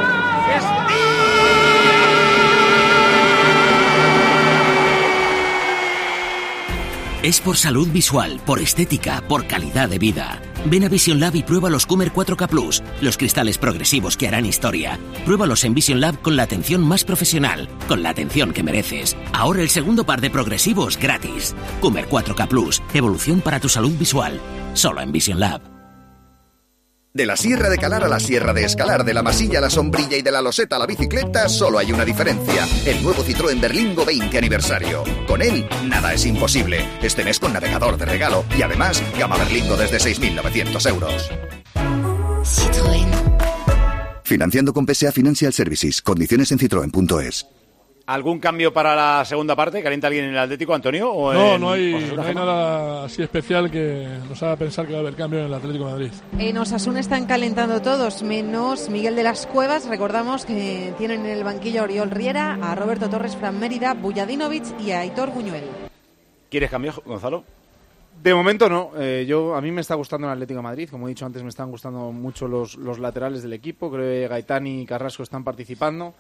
Es por salud visual, por estética, por calidad de vida. Ven a Vision Lab y prueba los Comer 4K Plus, los cristales progresivos que harán historia. Pruébalos en Vision Lab con la atención más profesional, con la atención que mereces. Ahora el segundo par de progresivos gratis. Comer 4K Plus, evolución para tu salud visual. Solo en Vision Lab. De la Sierra de Calar a la Sierra de Escalar, de la Masilla a la Sombrilla y de la Loseta a la bicicleta, solo hay una diferencia. El nuevo Citroën Berlingo 20 aniversario. Con él, nada es imposible. Este mes con navegador de regalo y además, gama Berlingo desde 6.900 euros. Citroën. Financiando con PSA Financial Services. Condiciones en citroen.es. ¿Algún cambio para la segunda parte? ¿Calienta alguien en el Atlético, Antonio? No hay nada así especial que nos haga pensar que va a haber cambio en el Atlético de Madrid. En Osasuna están calentando todos, menos Miguel de las Cuevas. Recordamos que tienen en el banquillo a Oriol Riera, a Roberto Torres, Fran Mérida, Bujadinovic y a Aitor Buñuel. ¿Quieres cambio, Gonzalo? De momento no. A mí me está gustando el Atlético de Madrid. Como he dicho antes, me están gustando mucho los laterales del equipo. Creo que Gaitán y Carrasco están participando.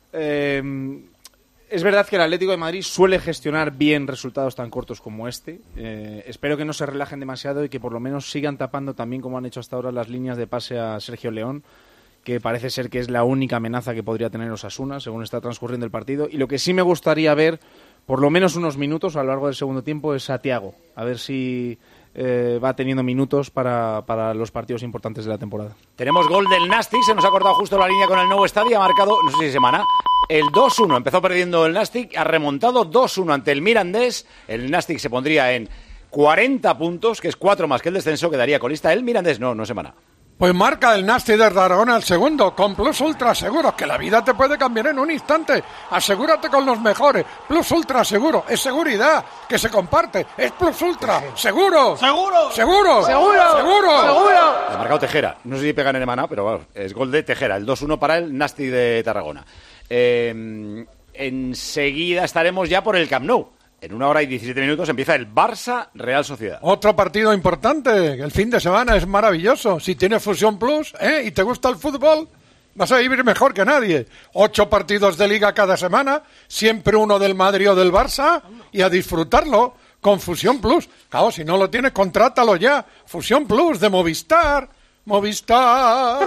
Es verdad que el Atlético de Madrid suele gestionar bien resultados tan cortos como este. Espero que no se relajen demasiado y que por lo menos sigan tapando también, como han hecho hasta ahora, las líneas de pase a Sergio León, que parece ser que es la única amenaza que podría tener Osasuna, según está transcurriendo el partido. Y lo que sí me gustaría ver, por lo menos unos minutos a lo largo del segundo tiempo, es a Thiago. A ver si va teniendo minutos para los partidos importantes de la temporada. Tenemos gol del Nastic, se nos ha cortado justo la línea con el nuevo estadio, ha marcado, no sé si semana, el 2-1. Empezó perdiendo el Nastic, ha remontado 2-1 ante el Mirandés. El Nastic se pondría en 40 puntos, que es 4 más que el descenso, quedaría colista. El Mirandés no semana. Pues marca el Nastic de Tarragona el segundo, con Plus Ultra Seguros, que la vida te puede cambiar en un instante. Asegúrate con los mejores. Plus Ultra Seguro, es seguridad, que se comparte. Es Plus Ultra, seguro. ¡Seguro! ¡Seguro! ¡Seguro! ¡Seguro! ¡Seguro! Ha marcado Tejera, no sé si pegan en Emana, pero bueno, es gol de Tejera, el 2-1 para el Nastic de Tarragona. Enseguida estaremos ya por el Camp Nou. En 1 hora y 17 minutos empieza el Barça-Real Sociedad. Otro partido importante. El fin de semana es maravilloso. Si tienes Fusión Plus y te gusta el fútbol, Vas a vivir mejor que nadie. 8 partidos de Liga cada semana, siempre uno del Madrid o del Barça, y a disfrutarlo con Fusión Plus. Claro, si no lo tienes, contrátalo ya. Fusión Plus de Movistar. Movistar.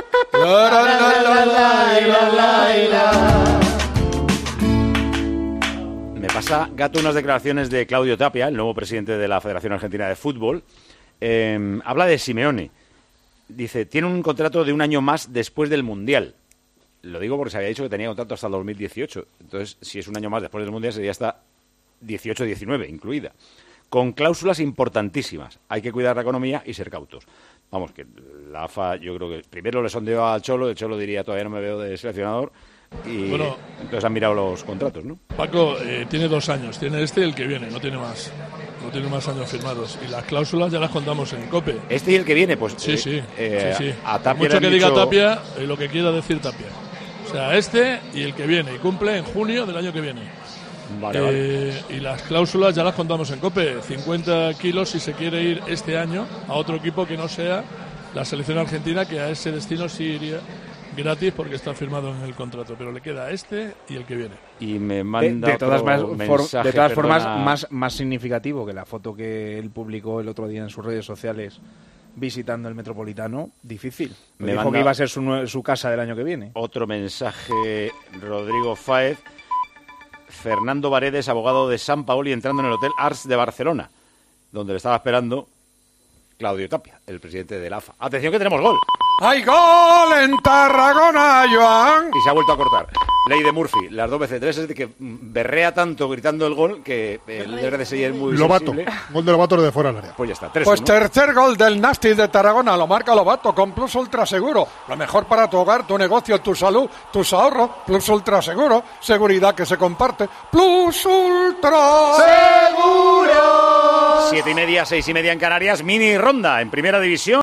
Me pasa, Gato, unas declaraciones de Claudio Tapia, el nuevo presidente de la Federación Argentina de Fútbol. Habla de Simeone. Dice, tiene un contrato de un año más después del Mundial. Lo digo porque se había dicho que tenía contrato hasta el 2018. Entonces, si es un año más después del Mundial, sería hasta 18-19 incluida. Con cláusulas importantísimas. Hay que cuidar la economía y ser cautos. Vamos, que la AFA, yo creo que primero le sondeó al Cholo, el Cholo diría, todavía no me veo de seleccionador, y bueno, entonces han mirado los contratos, ¿no? Paco tiene 2 años, tiene este y el que viene, no tiene más. No tiene más años firmados. Y las cláusulas ya las contamos en COPE. Este y el que viene, pues... Sí. A Tapia mucho que diga dicho... Tapia, lo que quiera decir Tapia. O sea, este y el que viene. Y cumple en junio del año que viene. Vale. Y las cláusulas ya las contamos en COPE. 50 kilos si se quiere ir este año a otro equipo que no sea la selección argentina, que a ese destino sí iría gratis porque está firmado en el contrato, pero le queda este y el que viene. Y me manda de todas formas, perdona... más significativo que la foto que él publicó el otro día en sus redes sociales visitando el Metropolitano, difícil. Me dijo que iba a ser su casa del año que viene. Otro mensaje, Rodrigo Fáez. Fernando Varedes, abogado de San Paoli, entrando en el Hotel Ars de Barcelona, donde le estaba esperando Claudio Tapia, el presidente de la AFA. Atención que tenemos gol. ¡Hay gol en Tarragona, Joan! Y se ha vuelto a cortar. Ley de Murphy, las 2 veces 3 es de que berrea tanto gritando el gol que el RDSI es muy Lobato, sensible. Gol de Lobato de fuera del área. Pues ya está, 3-1. Pues tercer gol del Nasty de Tarragona, lo marca Lobato con Plus Ultra Seguro. Lo mejor para tu hogar, tu negocio, tu salud, tus ahorros. Plus Ultra Seguro, seguridad que se comparte. Plus Ultra Seguro. 7:30, 6:30 en Canarias, mini ronda en Primera División.